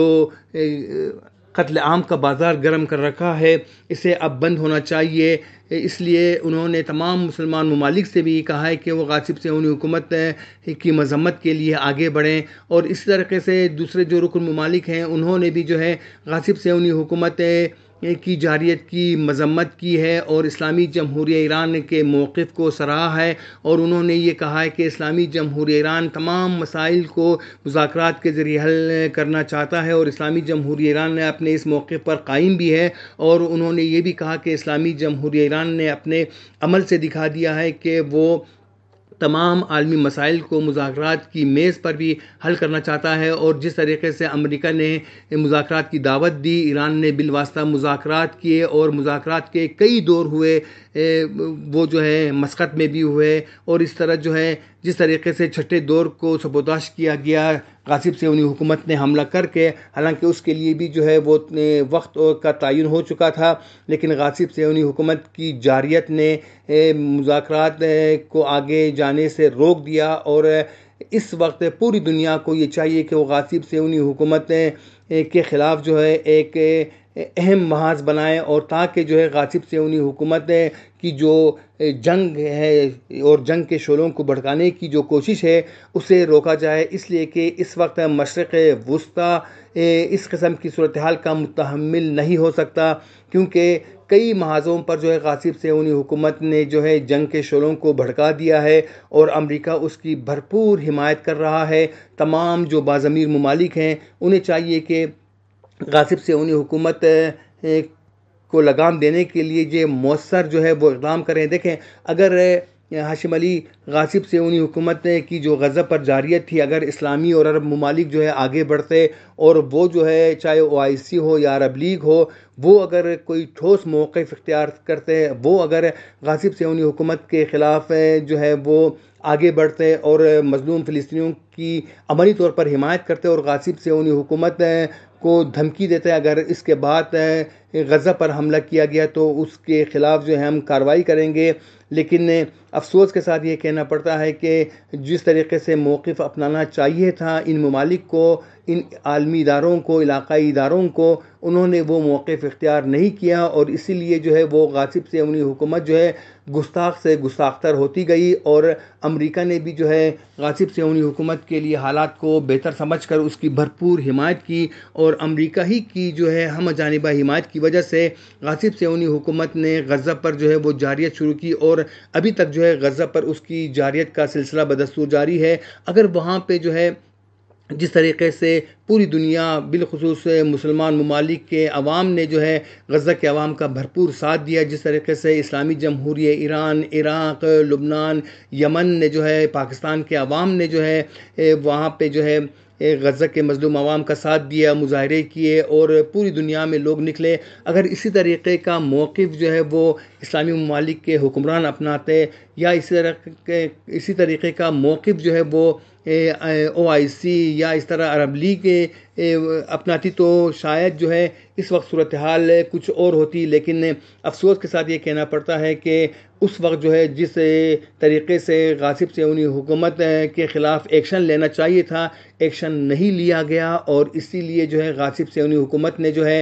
قتل عام کا بازار گرم کر رکھا ہے، اسے اب بند ہونا چاہیے. اس لیے انہوں نے تمام مسلمان ممالک سے بھی کہا ہے کہ وہ غاصب صہیونی حکومت کی مذمت کے لیے آگے بڑھیں. اور اس طریقے سے دوسرے جو رکن ممالک ہیں انہوں نے بھی جو ہے غاصب صہیونی حکومت کی جاریت کی مذمت کی ہے اور اسلامی جمہوریہ ایران کے موقف کو سراہا ہے. اور انہوں نے یہ کہا ہے کہ اسلامی جمہوریہ ایران تمام مسائل کو مذاکرات کے ذریعے حل کرنا چاہتا ہے، اور اسلامی جمہوریہ ایران نے اپنے اس موقف پر قائم بھی ہے. اور انہوں نے یہ بھی کہا کہ اسلامی جمہوریہ ایران نے اپنے عمل سے دکھا دیا ہے کہ وہ تمام عالمی مسائل کو مذاکرات کی میز پر بھی حل کرنا چاہتا ہے، اور جس طریقے سے امریکہ نے مذاکرات کی دعوت دی، ایران نے بالواسطہ مذاکرات کیے اور مذاکرات کے کئی دور ہوئے، وہ جو ہے مسقط میں بھی ہوئے، اور اس طرح جو ہے جس طریقے سے چھٹے دور کو سبوداش کیا گیا غاصب صہیونی حکومت نے حملہ کر کے، حالانکہ اس کے لیے بھی جو ہے وہ وقت کا تعین ہو چکا تھا، لیکن غاصب صہیونی حکومت کی جارحیت نے مذاکرات کو آگے جانے سے روک دیا، اور اس وقت پوری دنیا کو یہ چاہیے کہ وہ غاصب صہیونی حکومت کے خلاف جو ہے ایک اہم محاذ بنائے، اور تاکہ جو ہے غاصب صہیونی حکومت کی جو جنگ ہے اور جنگ کے شعلوں کو بھڑکانے کی جو کوشش ہے اسے روکا جائے، اس لیے کہ اس وقت مشرق وسطیٰ اس قسم کی صورتحال کا متحمل نہیں ہو سکتا، کیونکہ کئی محاذوں پر جو ہے غاصب صہیونی حکومت نے جو ہے جنگ کے شعلوں کو بھڑکا دیا ہے، اور امریکہ اس کی بھرپور حمایت کر رہا ہے۔ تمام جو باضمیر ممالک ہیں انہیں چاہیے کہ غاصب صہیونی حکومت کو لگام دینے کے لیے جو مؤثر جو ہے وہ اقدام کریں۔ دیکھیں، اگر ہاشم علی غاصب صہیونی حکومت کی جو غزہ پر جارحیت تھی، اگر اسلامی اور عرب ممالک جو ہے آگے بڑھتے، اور وہ جو ہے چاہے OIC ہو یا عرب لیگ ہو، وہ اگر کوئی ٹھوس موقف اختیار کرتے، وہ اگر غاصب صہیونی حکومت کے خلاف جو ہے وہ آگے بڑھتے اور مظلوم فلسطینیوں کی عملی طور پر حمایت کرتے اور غاصب صہیونی حکومت کو دھمکی دیتے اگر اس کے بعد غزہ پر حملہ کیا گیا تو اس کے خلاف جو ہے ہم کارروائی کریں گے، لیکن افسوس کے ساتھ یہ کہنا پڑتا ہے کہ جس طریقے سے موقف اپنانا چاہیے تھا ان ممالک کو، ان عالمی اداروں کو، علاقائی اداروں کو، انہوں نے وہ موقف اختیار نہیں کیا، اور اسی لیے جو ہے وہ غاصب صہیونی حکومت جو ہے گستاخ سے گستاختر ہوتی گئی، اور امریکہ نے بھی جو ہے غاصب صہیونی حکومت کے لیے حالات کو بہتر سمجھ کر اس کی بھرپور حمایت کی، اور امریکہ ہی کی جو ہے ہم جانبہ حمایت کی وجہ سے غاصب صہیونی حکومت نے غزہ پر جو ہے وہ جارحیت شروع کی، اور ابھی تک جو ہے غزہ پر اس کی جارحیت کا سلسلہ بدستور جاری ہے۔ اگر وہاں پہ جو ہے جس طریقے سے پوری دنیا بالخصوص مسلمان ممالک کے عوام نے جو ہے غزہ کے عوام کا بھرپور ساتھ دیا، جس طریقے سے اسلامی جمہوریہ ایران، عراق، لبنان، یمن نے جو ہے، پاکستان کے عوام نے جو ہے وہاں پہ جو ہے غزہ کے مظلوم عوام کا ساتھ دیا، مظاہرے کیے اور پوری دنیا میں لوگ نکلے، اگر اسی طریقے کا موقف جو ہے وہ اسلامی ممالک کے حکمران اپناتے، یا اسی طریقے کا موقف جو ہے وہ OIC یا اس طرح عرب لیگ اپناتی تو شاید جو ہے اس وقت صورتحال کچھ اور ہوتی، لیکن افسوس کے ساتھ یہ کہنا پڑتا ہے کہ اس وقت جو ہے جس طریقے سے غاصب صہیونی حکومت کے خلاف ایکشن لینا چاہیے تھا ایکشن نہیں لیا گیا، اور اسی لیے جو ہے غاصب صہیونی حکومت نے جو ہے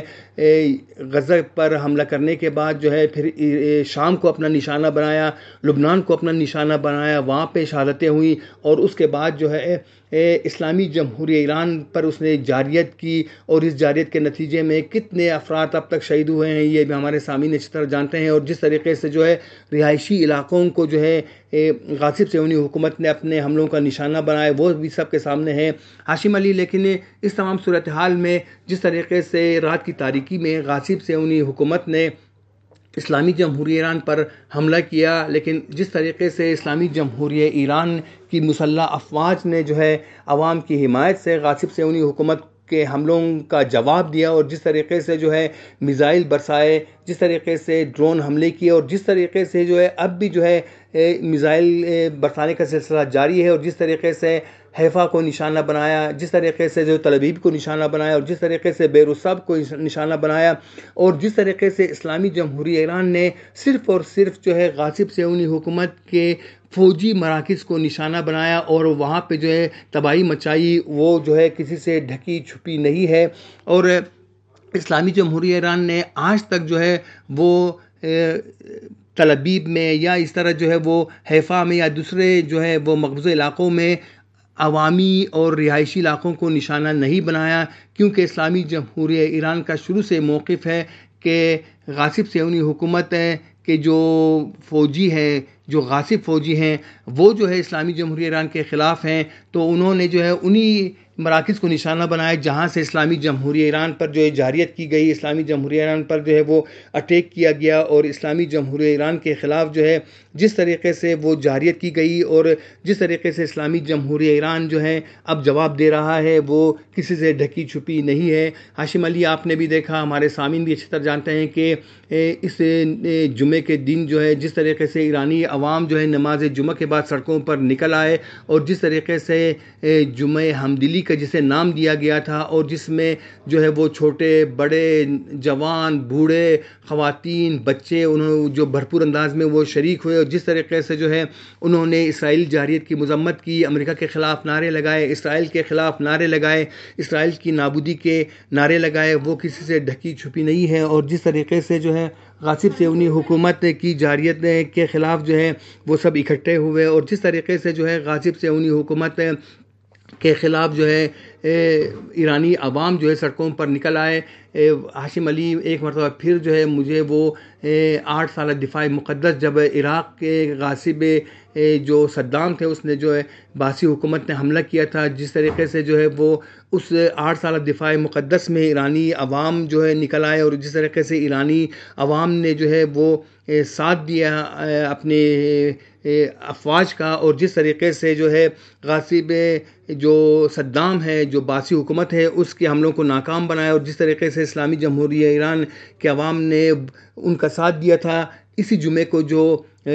غزہ پر حملہ کرنے کے بعد جو ہے پھر شام کو اپنا نشانہ بنایا، لبنان کو اپنا نشانہ بنایا، وہاں پہ شہادتیں ہوئیں، اور اس کے بعد جو ہے اسلامی جمہوریہ ایران پر اس نے جارحیت کی، اور اس جارحیت کے نتیجے میں کتنے افراد اب تک شہید ہوئے ہیں یہ بھی ہمارے سامعین اچھی طرح جانتے ہیں، اور جس طریقے سے جو ہے رہائشی علاقوں کو جو ہے غاصب صہیونی حکومت نے اپنے حملوں کا نشانہ بنایا، وہ بھی سب کے سامنے ہے ہاشم علی۔ لیکن اس تمام صورتحال میں جس طریقے سے رات کی تاریکی میں غاصب صہیونی حکومت نے اسلامی جمہوریہ ایران پر حملہ کیا، لیکن جس طریقے سے اسلامی جمہوریہ ایران کی مسلح افواج نے جو ہے عوام کی حمایت سے غاصب صہیونی حکومت کے حملوں کا جواب دیا، اور جس طریقے سے جو ہے میزائل برسائے، جس طریقے سے ڈرون حملے کیے، اور جس طریقے سے جو ہے اب بھی جو ہے میزائل برسانے کا سلسلہ جاری ہے، اور جس طریقے سے حیفا کو نشانہ بنایا، جس طریقے سے جو تل ابیب کو نشانہ بنایا، اور جس طریقے سے بیر الصب کو نشانہ بنایا، اور جس طریقے سے اسلامی جمہوریہ ایران نے صرف اور صرف جو ہے غاصب صہیونی حکومت کے فوجی مراکز کو نشانہ بنایا اور وہاں پہ جو ہے تباہی مچائی، وہ جو ہے کسی سے ڈھکی چھپی نہیں ہے، اور اسلامی جمہوریہ ایران نے آج تک جو ہے وہ تل ابیب میں یا اس طرح جو ہے وہ حیفا میں یا دوسرے جو ہے وہ مقبوضہ علاقوں میں عوامی اور رہائشی علاقوں کو نشانہ نہیں بنایا، کیونکہ اسلامی جمہوریہ ایران کا شروع سے موقف ہے کہ غاصب صہیونی حکومت کے جو فوجی ہیں جو غاصب فوجی ہیں وہ جو ہے اسلامی جمہوریہ ایران کے خلاف ہیں، تو انہوں نے جو ہے انہی مراکز کو نشانہ بنایا جہاں سے اسلامی جمہوریہ ایران پر جو ہے جارحیت کی گئی، اسلامی جمہوریہ ایران پر جو ہے وہ اٹیک کیا گیا، اور اسلامی جمہوریہ ایران کے خلاف جو ہے جس طریقے سے وہ جارحیت کی گئی اور جس طریقے سے اسلامی جمہوریہ ایران جو ہے اب جواب دے رہا ہے وہ کسی سے ڈھکی چھپی نہیں ہے۔ ہاشم علی، آپ نے بھی دیکھا، ہمارے سامعین بھی اچھی طرح جانتے ہیں کہ اس جمعے کے دن جو ہے جس طریقے سے ایرانی عوام جو ہے نماز جمعہ کے بعد سڑکوں پر نکل آئے، اور جس طریقے سے جمعہ ہمدلی کا جسے نام دیا گیا تھا، اور جس میں جو ہے وہ چھوٹے بڑے جوان بوڑھے خواتین بچے انہوں جو بھرپور انداز میں وہ شریک ہوئے، اور جس طریقے سے جو ہے انہوں نے اسرائیل جارحیت کی مذمت کی، امریکہ کے خلاف نعرے لگائے، اسرائیل کے خلاف نعرے لگائے، اسرائیل کی نابودی کے نعرے لگائے، وہ کسی سے ڈھکی چھپی نہیں ہے۔ اور جس طریقے سے جو ہے غاصب صہیونی حکومت کی جارحیت کے خلاف جو ہے وہ سب اکٹھے ہوئے، اور جس طریقے سے جو ہے غاصب صہیونی حکومت کے خلاف جو ہے ایرانی عوام جو ہے سڑکوں پر نکل آئے۔ ہاشم علی، ایک مرتبہ پھر جو ہے مجھے وہ 8 سالہ دفاع مقدس، جب عراق کے غاصب جو صدام تھے اس نے جو ہے باسی حکومت نے حملہ کیا تھا، جس طریقے سے جو ہے وہ اس 8 سالہ دفاع مقدس میں ایرانی عوام جو ہے نکل آئے، اور جس طریقے سے ایرانی عوام نے جو ہے وہ ساتھ دیا اپنے افواج کا، اور جس طریقے سے جو ہے غاصب جو صدام ہے، جو باسی حکومت ہے، اس کے حملوں کو ناکام بنایا، اور جس طریقے سے اسلامی جمہوریہ ایران کے عوام نے ان کا ساتھ دیا تھا۔ اسی جمعے کو جو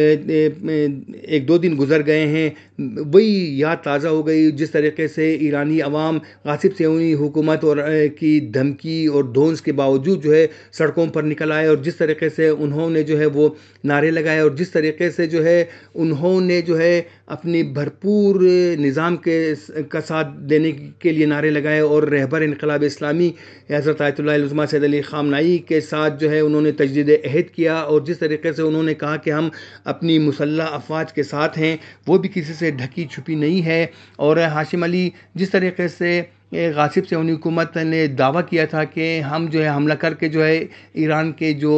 1-2 دن گزر گئے ہیں وہی یاد تازہ ہو گئی، جس طریقے سے ایرانی عوام غاصب صہیونی حکومت اور کی دھمکی اور دھونس کے باوجود جو ہے سڑکوں پر نکل آئے، اور جس طریقے سے انہوں نے جو ہے وہ نعرے لگائے، اور جس طریقے سے جو ہے انہوں نے جو ہے اپنی بھرپور نظام کا ساتھ دینے کے لیے نعرے لگائے، اور رہبر انقلاب اسلامی حضرت آیت اللہ العظمیٰ سید علی خامنہئی کے ساتھ جو ہے انہوں نے تجدید عہد کیا، اور جس طریقے سے انہوں نے کہا کہ ہم اپنی مسلح افواج کے ساتھ ہیں، وہ بھی کسی سے ڈھکی چھپی نہیں ہے۔ اور ہاشم علی، جس طریقے سے غاصب صہیونی حکومت نے دعویٰ کیا تھا کہ ہم جو ہے حملہ کر کے جو ہے ایران کے جو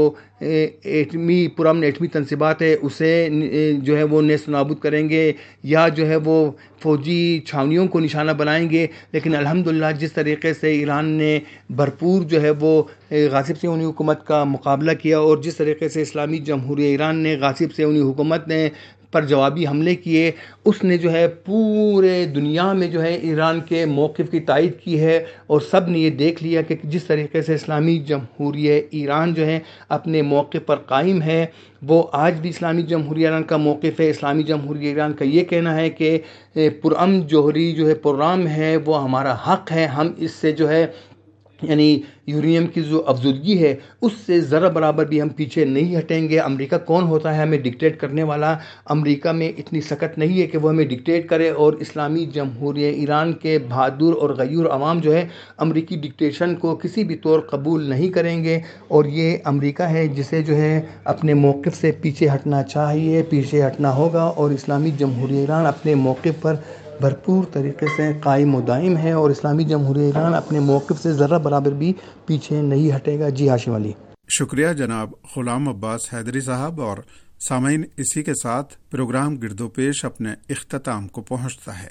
پرامن ایٹمی تنصیبات ہے اسے جو ہے وہ نیست و نابود کریں گے، یا جو ہے وہ فوجی چھاونیوں کو نشانہ بنائیں گے، لیکن الحمدللہ جس طریقے سے ایران نے بھرپور جو ہے وہ غاصب صہیونی حکومت کا مقابلہ کیا، اور جس طریقے سے اسلامی جمہوریہ ایران نے غاصب صہیونی حکومت نے پر جوابی حملے کیے، اس نے جو ہے پورے دنیا میں جو ہے ایران کے موقف کی تائید کی ہے، اور سب نے یہ دیکھ لیا کہ جس طریقے سے اسلامی جمہوریہ ایران جو ہے اپنے موقف پر قائم ہے، وہ آج بھی اسلامی جمہوریہ ایران کا موقف ہے۔ اسلامی جمہوریہ ایران کا یہ کہنا ہے کہ پرامن جوہری جو ہے پروگرام ہے وہ ہمارا حق ہے، ہم اس سے جو ہے یعنی یورینیم کی جو افزودگی ہے اس سے ذرا برابر بھی ہم پیچھے نہیں ہٹیں گے۔ امریکہ کون ہوتا ہے ہمیں ڈکٹیٹ کرنے والا؟ امریکہ میں اتنی سکت نہیں ہے کہ وہ ہمیں ڈکٹیٹ کرے، اور اسلامی جمہوریہ ایران کے بہادر اور غیور عوام جو ہے امریکی ڈکٹیشن کو کسی بھی طور قبول نہیں کریں گے، اور یہ امریکہ ہے جسے جو ہے اپنے موقف سے پیچھے ہٹنا چاہیے، پیچھے ہٹنا ہوگا، اور اسلامی جمہوریہ ایران اپنے موقف پر بھرپور طریقے سے قائم و دائم ہے، اور اسلامی جمہوریہ ایران اپنے موقف سے ذرا برابر بھی پیچھے نہیں ہٹے گا۔ جی ہاشم علی، شکریہ جناب غلام عباس حیدری صاحب۔ اور سامعین، اسی کے ساتھ پروگرام گرد و پیش اپنے اختتام کو پہنچتا ہے۔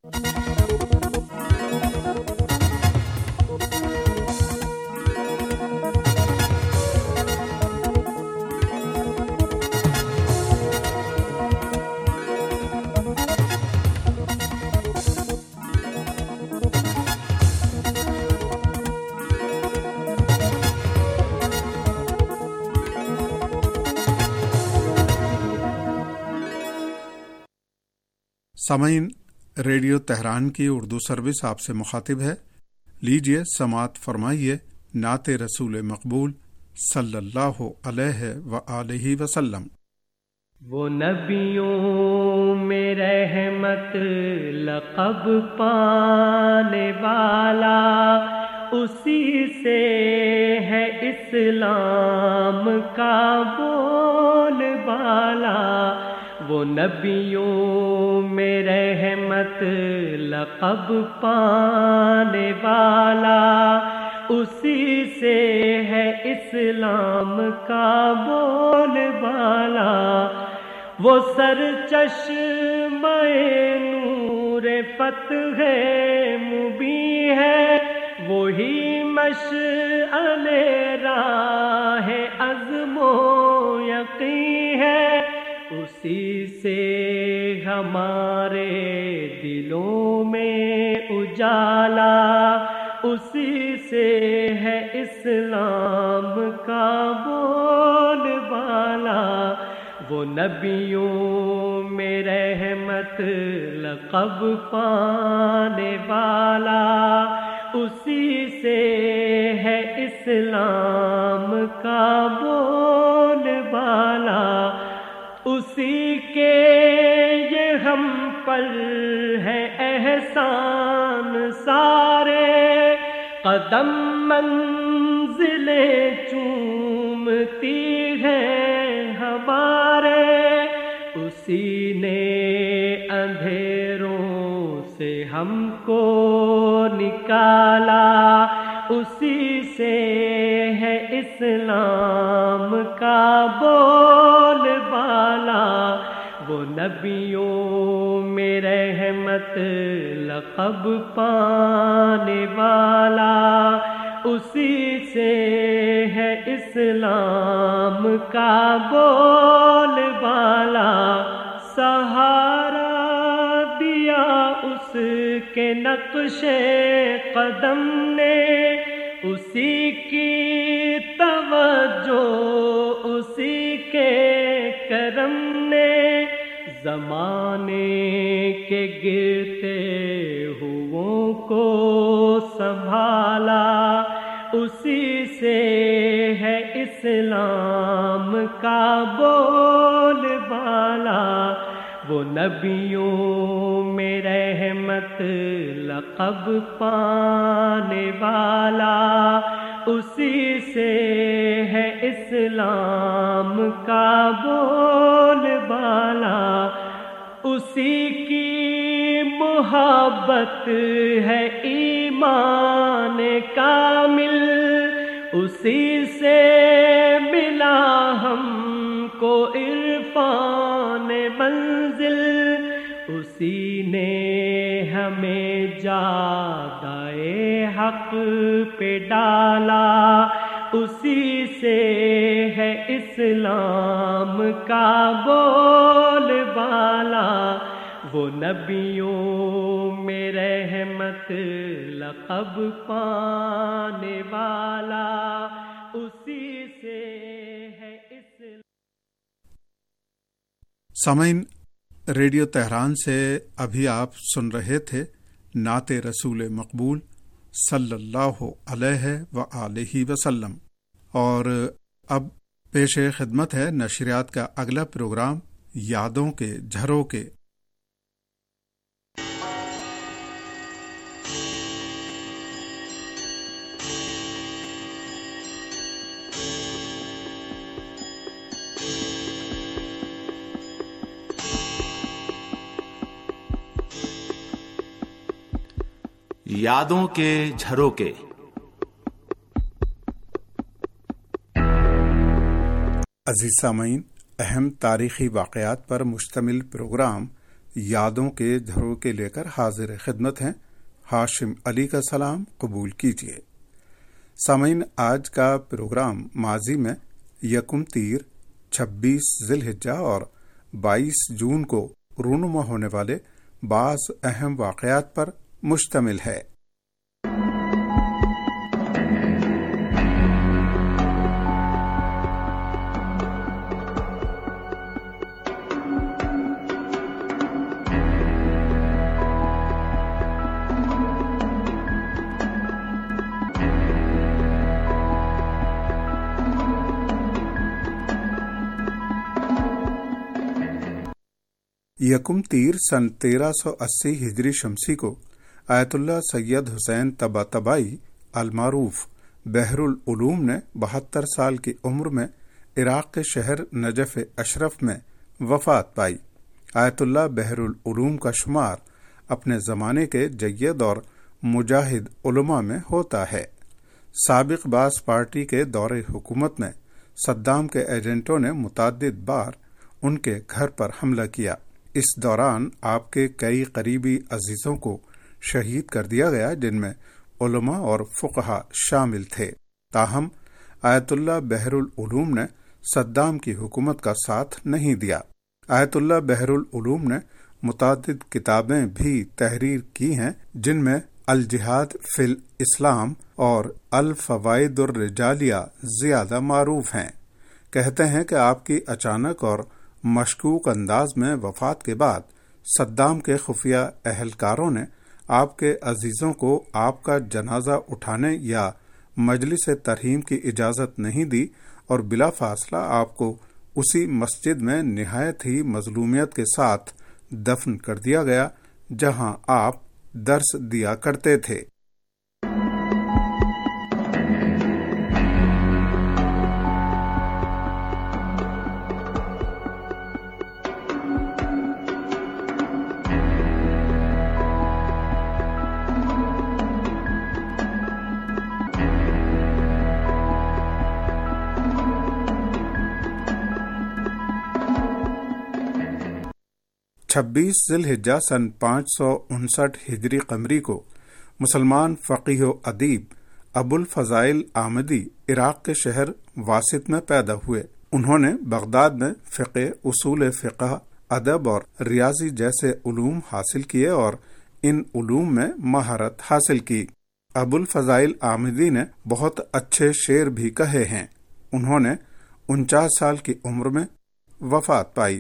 سامعین، ریڈیو تہران کی اردو سروس آپ سے مخاطب ہے۔ لیجیے سماعت فرمائیے نعت رسول مقبول صلی اللہ علیہ وآلہ وسلم۔ وہ نبیوں میں رحمت لقب پانے والا، اسی سے ہے اسلام کا بول بالا۔ وہ نبیوں میں رحمت لقب پانے والا، اسی سے ہے اسلام کا بول بالا۔ وہ سرچشمہ نور فتح مبین ہے، وہی مشعل راہ عزم و یقین ہے، اسی سے ہمارے دلوں میں اجالا، اسی سے ہے اسلام کا بول بالا، وہ نبیوں میں رحمت لقب پانے والا، اسی سے ہے اسلام کا بول بالا، اسی کے یہ ہم پر ہے احسان سارے، قدم منزلیں چومتی ہیں ہمارے، اسی نے اندھیروں سے ہم کو نکالا، اسی سے ہے اسلام کا بول بالا، وہ نبیوں میں رحمت لقب پانے والا، اسی سے ہے اسلام کا بول بالا، سہارا دیا اس کے نقش قدم نے، اسی کی توجہ اسی کے کرم نے، زمانے کے گرتے ہووں کو سنبھالا، اسی سے ہے اسلام کا بول بالا، وہ نبیوں میں رحمت لقب پانے والا، اسی سے ہے اسلام کا بول بالا، اسی کی محبت ہے ایمان کامل، اسی سے ملا ہم کو عرفان منزل، اسی نے ہمیں جادائے حق پہ ڈالا، اسی سے ہے اسلام کا بول بالا، وہ نبیوں میں رحمت لقب پانے والا، اسی سے ہے اسلام۔ سامعین، ریڈیو تہران سے ابھی آپ سن رہے تھے نعت رسول مقبول صلی اللہ علیہ وآلہ وسلم، اور اب پیش خدمت ہے نشریات کا اگلا پروگرام یادوں کے جھروکے۔ یادوں کے جھروکے۔ عزیز سامعین، اہم تاریخی واقعات پر مشتمل پروگرام یادوں کے جھروکے لے کر حاضر خدمت ہیں۔ ہاشم علی کا سلام قبول کیجیے۔ سامعین، آج کا پروگرام ماضی میں 1 تیر، 26 ذی الحجہ اور 22 جون کو رونما ہونے والے بعض اہم واقعات پر مشتمل ہے۔ یکم تیر سن 1380 ہجری شمسی کو آیت اللہ سید حسین طباطبائی المعروف بحر العلوم نے 72 سال کی عمر میں عراق کے شہر نجف اشرف میں وفات پائی۔ آیت اللہ بحر العلوم کا شمار اپنے زمانے کے جید اور مجاہد علماء میں ہوتا ہے۔ سابق باس پارٹی کے دور حکومت میں صدام کے ایجنٹوں نے متعدد بار ان کے گھر پر حملہ کیا۔ اس دوران آپ کے کئی قریبی عزیزوں کو شہید کر دیا گیا، جن میں علماء اور فقہا شامل تھے۔ تاہم آیت اللہ بحر العلوم نے صدام کی حکومت کا ساتھ نہیں دیا۔ آیت اللہ بحر العلوم نے متعدد کتابیں بھی تحریر کی ہیں، جن میں الجہاد فی الاسلام اور الفوائد الرجالیہ زیادہ معروف ہیں۔ کہتے ہیں کہ آپ کی اچانک اور مشکوک انداز میں وفات کے بعد صدام کے خفیہ اہلکاروں نے آپ کے عزیزوں کو آپ کا جنازہ اٹھانے یا مجلس ترحیم کی اجازت نہیں دی اور بلا فاصلہ آپ کو اسی مسجد میں نہایت ہی مظلومیت کے ساتھ دفن کر دیا گیا جہاں آپ درس دیا کرتے تھے۔ چھبیس ذی الحجہ سن 559 ہجری قمری کو مسلمان فقیہ و ادیب ابو الفضائل آمدی عراق کے شہر واسط میں پیدا ہوئے۔ انہوں نے بغداد میں فقہ، اصول فقہ، ادب اور ریاضی جیسے علوم حاصل کیے اور ان علوم میں مہارت حاصل کی۔ ابو الفضائل آمدی نے بہت اچھے شعر بھی کہے ہیں۔ انہوں نے 49 سال کی عمر میں وفات پائی۔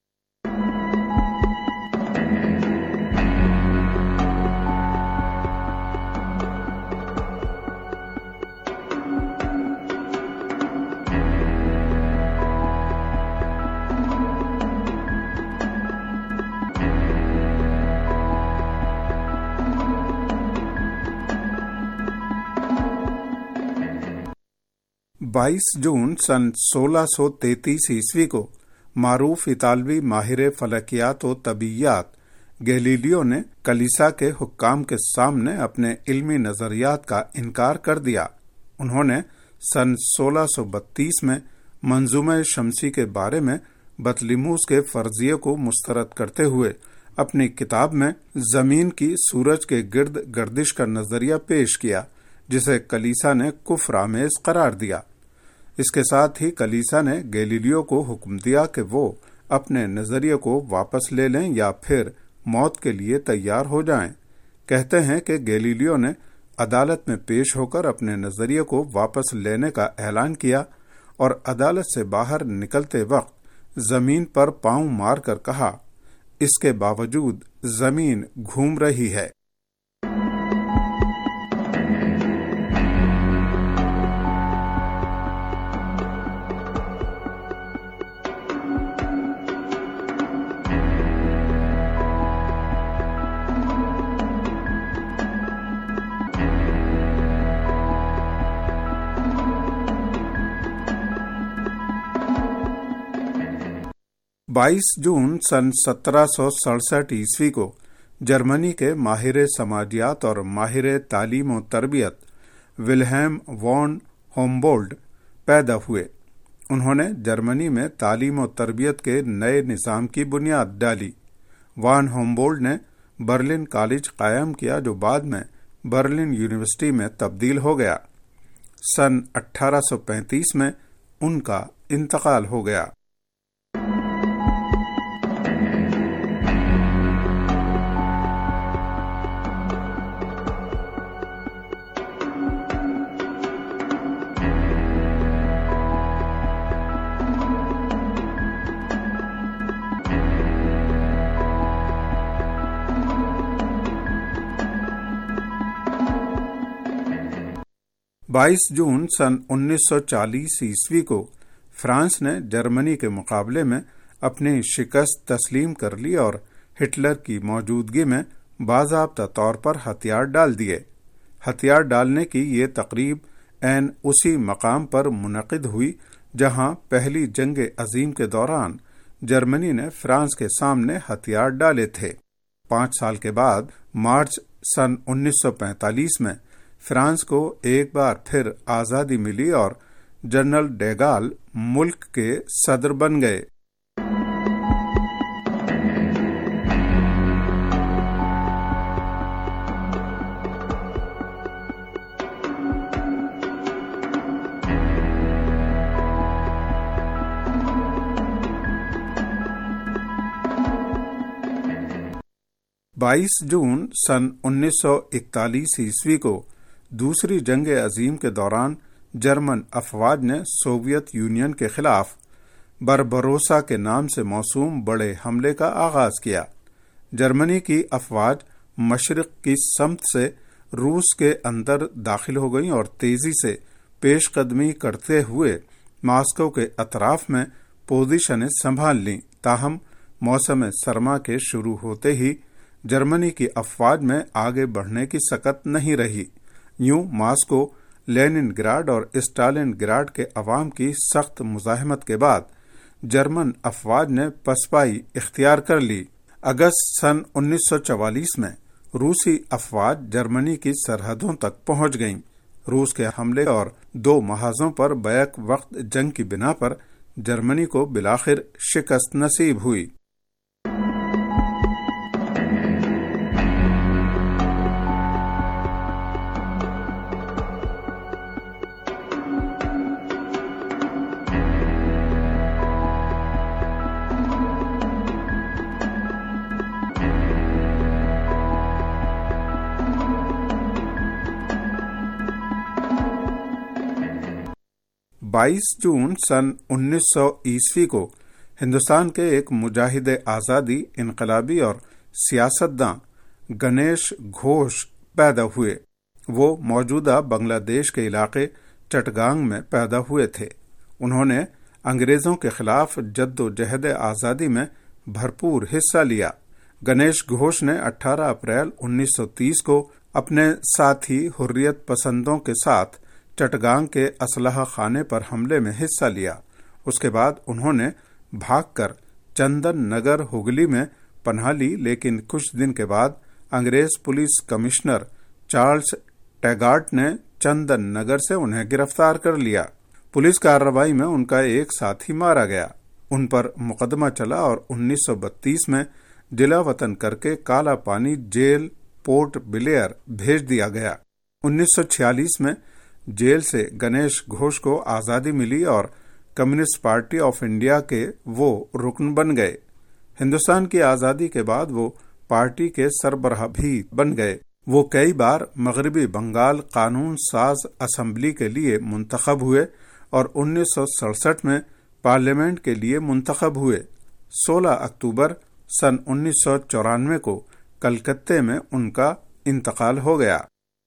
بائیس جون سن 1633 عیسوی کو معروف اطالوی ماہر فلکیات و طبیعیات گیلیلیو نے کلیسا کے حکام کے سامنے اپنے علمی نظریات کا انکار کر دیا۔ انہوں نے سن 1632 میں منظومہ شمسی کے بارے میں بطلیموس کے فرضیے کو مسترد کرتے ہوئے اپنی کتاب میں زمین کی سورج کے گرد گردش کا نظریہ پیش کیا، جسے کلیسا نے کفر آمیز قرار دیا۔ اس کے ساتھ ہی کلیسا نے گیلیلیو کو حکم دیا کہ وہ اپنے نظریے کو واپس لے لیں یا پھر موت کے لیے تیار ہو جائیں۔ کہتے ہیں کہ گیلیلیو نے عدالت میں پیش ہو کر اپنے نظریے کو واپس لینے کا اعلان کیا اور عدالت سے باہر نکلتے وقت زمین پر پاؤں مار کر کہا، اس کے باوجود زمین گھوم رہی ہے۔ بائیس جون سن 1767 عیسوی کو جرمنی کے ماہر سماجیات اور ماہر تعلیم و تربیت ولہیم وان ہومبولڈ پیدا ہوئے۔ انہوں نے جرمنی میں تعلیم و تربیت کے نئے نظام کی بنیاد ڈالی۔ وان ہومبولڈ نے برلن کالج قائم کیا، جو بعد میں برلن یونیورسٹی میں تبدیل ہو گیا۔ سن 1835 میں ان کا انتقال ہو گیا۔ بائیس جون سن 1940 عیسوی کو فرانس نے جرمنی کے مقابلے میں اپنی شکست تسلیم کر لی اور ہٹلر کی موجودگی میں باضابطہ طور پر ہتھیار ڈال دیے۔ ہتھیار ڈالنے کی یہ تقریب عین اسی مقام پر منعقد ہوئی جہاں پہلی جنگ عظیم کے دوران جرمنی نے فرانس کے سامنے ہتھیار ڈالے تھے۔ 5 سال کے بعد مارچ سن 1945 میں فرانس کو ایک بار پھر آزادی ملی اور جنرل ڈیگال ملک کے صدر بن گئے۔ 22 जून सन 1941 ईस्वी को दूसरी जंग अजीम के दौरान जर्मन अफवाज ने सोवियत यूनियन के खिलाफ बरबरोसा के नाम से मौसूम बड़े हमले का आगाज किया। जर्मनी की अफवाज मशरिक की समत से रूस के अंदर दाखिल हो गई और तेजी से पेशकदमी करते हुए मॉस्को के अतराफ में पोजीशनें संभाल लीं। ताहम मौसम सरमा के शुरू होते ही जर्मनी की अफवाज में आगे बढ़ने की सकत नहीं रही। यूं मॉस्को, लेनिनग्राड और स्टालिनग्राड के अवाम की सख्त मुजाहमत के बाद जर्मन अफवाज ने पसपाई इख्तियार कर ली। अगस्त सन 1944 में रूसी अफवाज जर्मनी की सरहदों तक पहुंच गईं। रूस के हमले और 2 महाजों पर बैक वक्त जंग की बिना पर जर्मनी को बिलाखिर शिकस्त नसीब हुई। बाईस जून सन 1900 ईस्वी को हिंदुस्तान के एक मुजाहिद आज़ादी, इनकलाबी और सियासतदां गणेश घोष पैदा हुए। वो मौजूदा बांग्लादेश के इलाके चटगांग में पैदा हुए थे। उन्होंने अंग्रेजों के खिलाफ जद्दोजहद आज़ादी में भरपूर हिस्सा लिया। गणेश घोष ने 18 अप्रैल 1930 को अपने साथी हुर्रियत पसंदों के साथ चटगांग के असलहा खाने पर हमले में हिस्सा लिया। उसके बाद उन्होंने भागकर चंदन नगर हुगली में पनाह ली, लेकिन कुछ दिन के बाद अंग्रेज पुलिस कमिश्नर चार्ल्स टैगार्ट ने चंदन नगर से उन्हें गिरफ्तार कर लिया। पुलिस कार्रवाई में उनका एक साथी मारा गया। उन पर मुकदमा चला और 1932 में जिला वतन करके काला पानी जेल पोर्ट ब्लेयर भेज दिया गया। 1946 में जेल से गणेश घोष को आज़ादी मिली और कम्युनिस्ट पार्टी ऑफ इंडिया के वो रुकन बन गए। हिंदुस्तान की आज़ादी के बाद वो पार्टी के सरबराह भी बन गए। वो कई बार मगरबी बंगाल कानून साज असम्बली के लिए मुंतखब हुए और 1967 में पार्लियामेंट के लिए मुंतखब हुए। 16 अक्टूबर सन 1994 को कलकत्ते में उनका इंतकाल हो गया।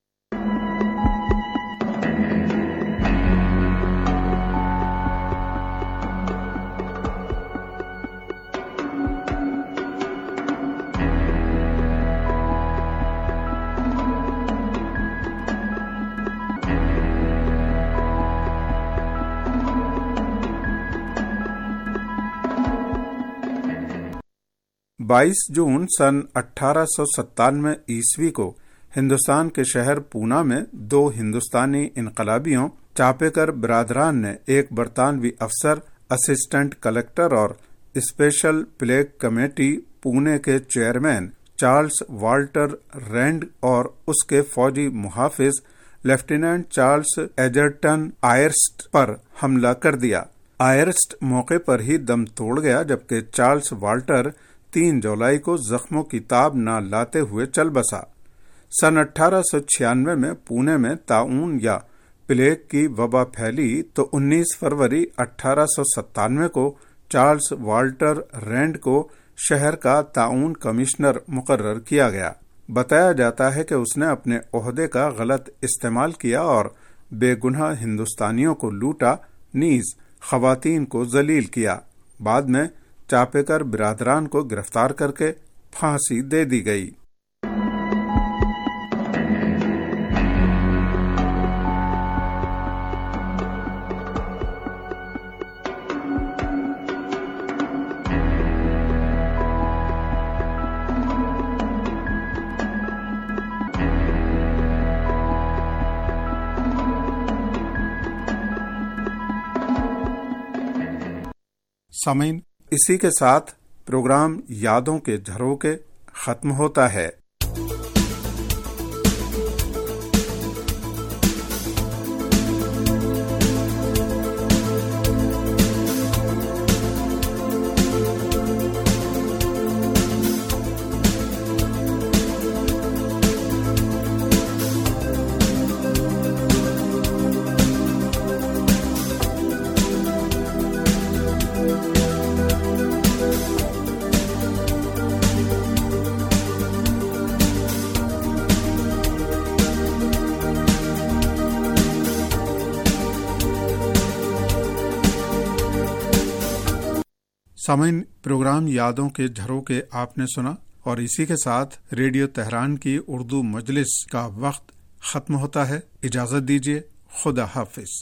बाईस जून सन 1897 ईस्वी को हिंदुस्तान के शहर पूना में 2 हिंदुस्तानी इनकलाबियों चापेकर बिरादरान ने एक बरतानवी अफसर, असिस्टेंट कलेक्टर और स्पेशल प्लेग कमेटी पुणे के चेयरमैन चार्ल्स वाल्टर रैंड और उसके फौजी मुहाफिज लेफ्टिनेंट चार्ल्स एजर्टन आयर्स्ट पर हमला कर दिया। आयर्स्ट मौके पर ही दम तोड़ गया, जबकि चार्ल्स वाल्टर 3 जुलाई को जख्मों की ताब न लाते हुए चल बसा। सन 1896 में पुणे में ताउन या प्लेग की वबा फैली तो 19 फरवरी 1897 को चार्ल्स वाल्टर रैंड को शहर का ताउन कमिश्नर मुकर्रर किया गया। बताया जाता है कि उसने अपने ओहदे का गलत इस्तेमाल किया और बेगुनाह हिंदुस्तानियों को लूटा, नीज खवातीन को जलील किया। बाद में चापेकर बिरादरान को गिरफ्तार करके फांसी दे दी गई। सामीन, इसी के साथ प्रोग्राम यादों के झरोखे खत्म होता है। सामीन, प्रोग्राम यादों के झरोके आपने सुना और इसी के साथ रेडियो तेहरान की उर्दू मजलिस का वक्त खत्म होता है। इजाजत दीजिए। खुदा हाफिज।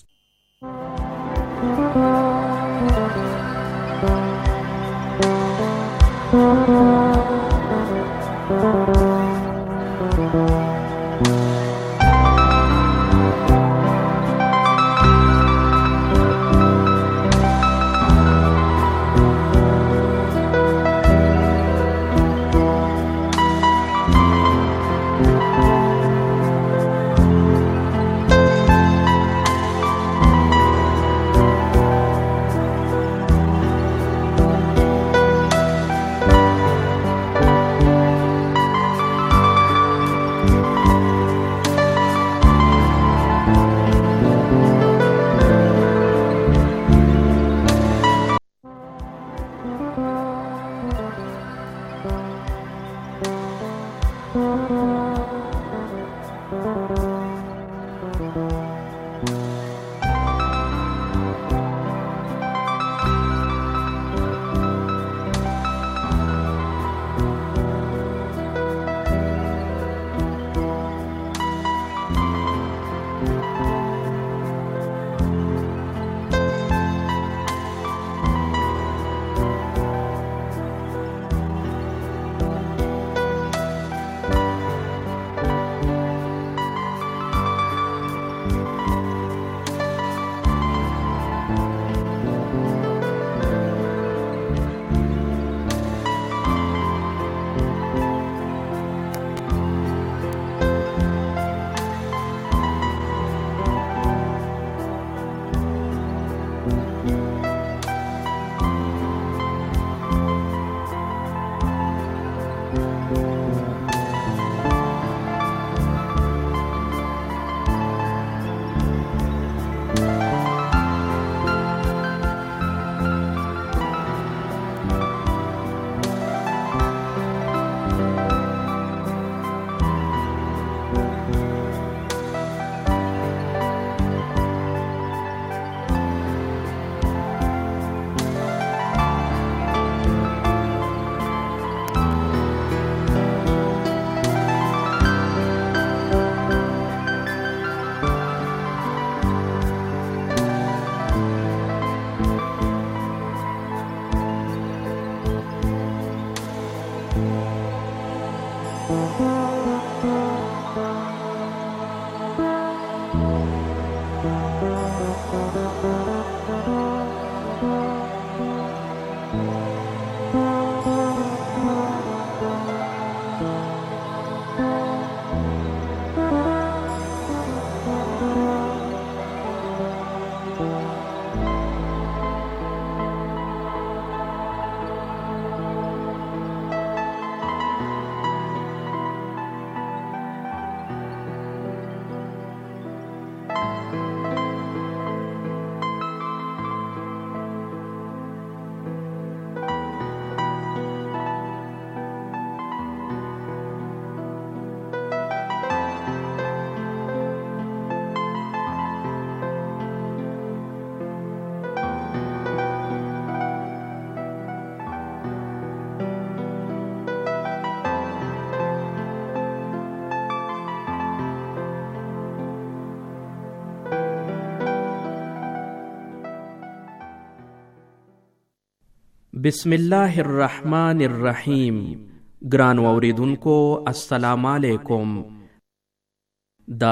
बिस्मिल्लाहिर्रहमानिर्रहीम। ग्रान औरेदुनको अस्सलाम वालेकुम।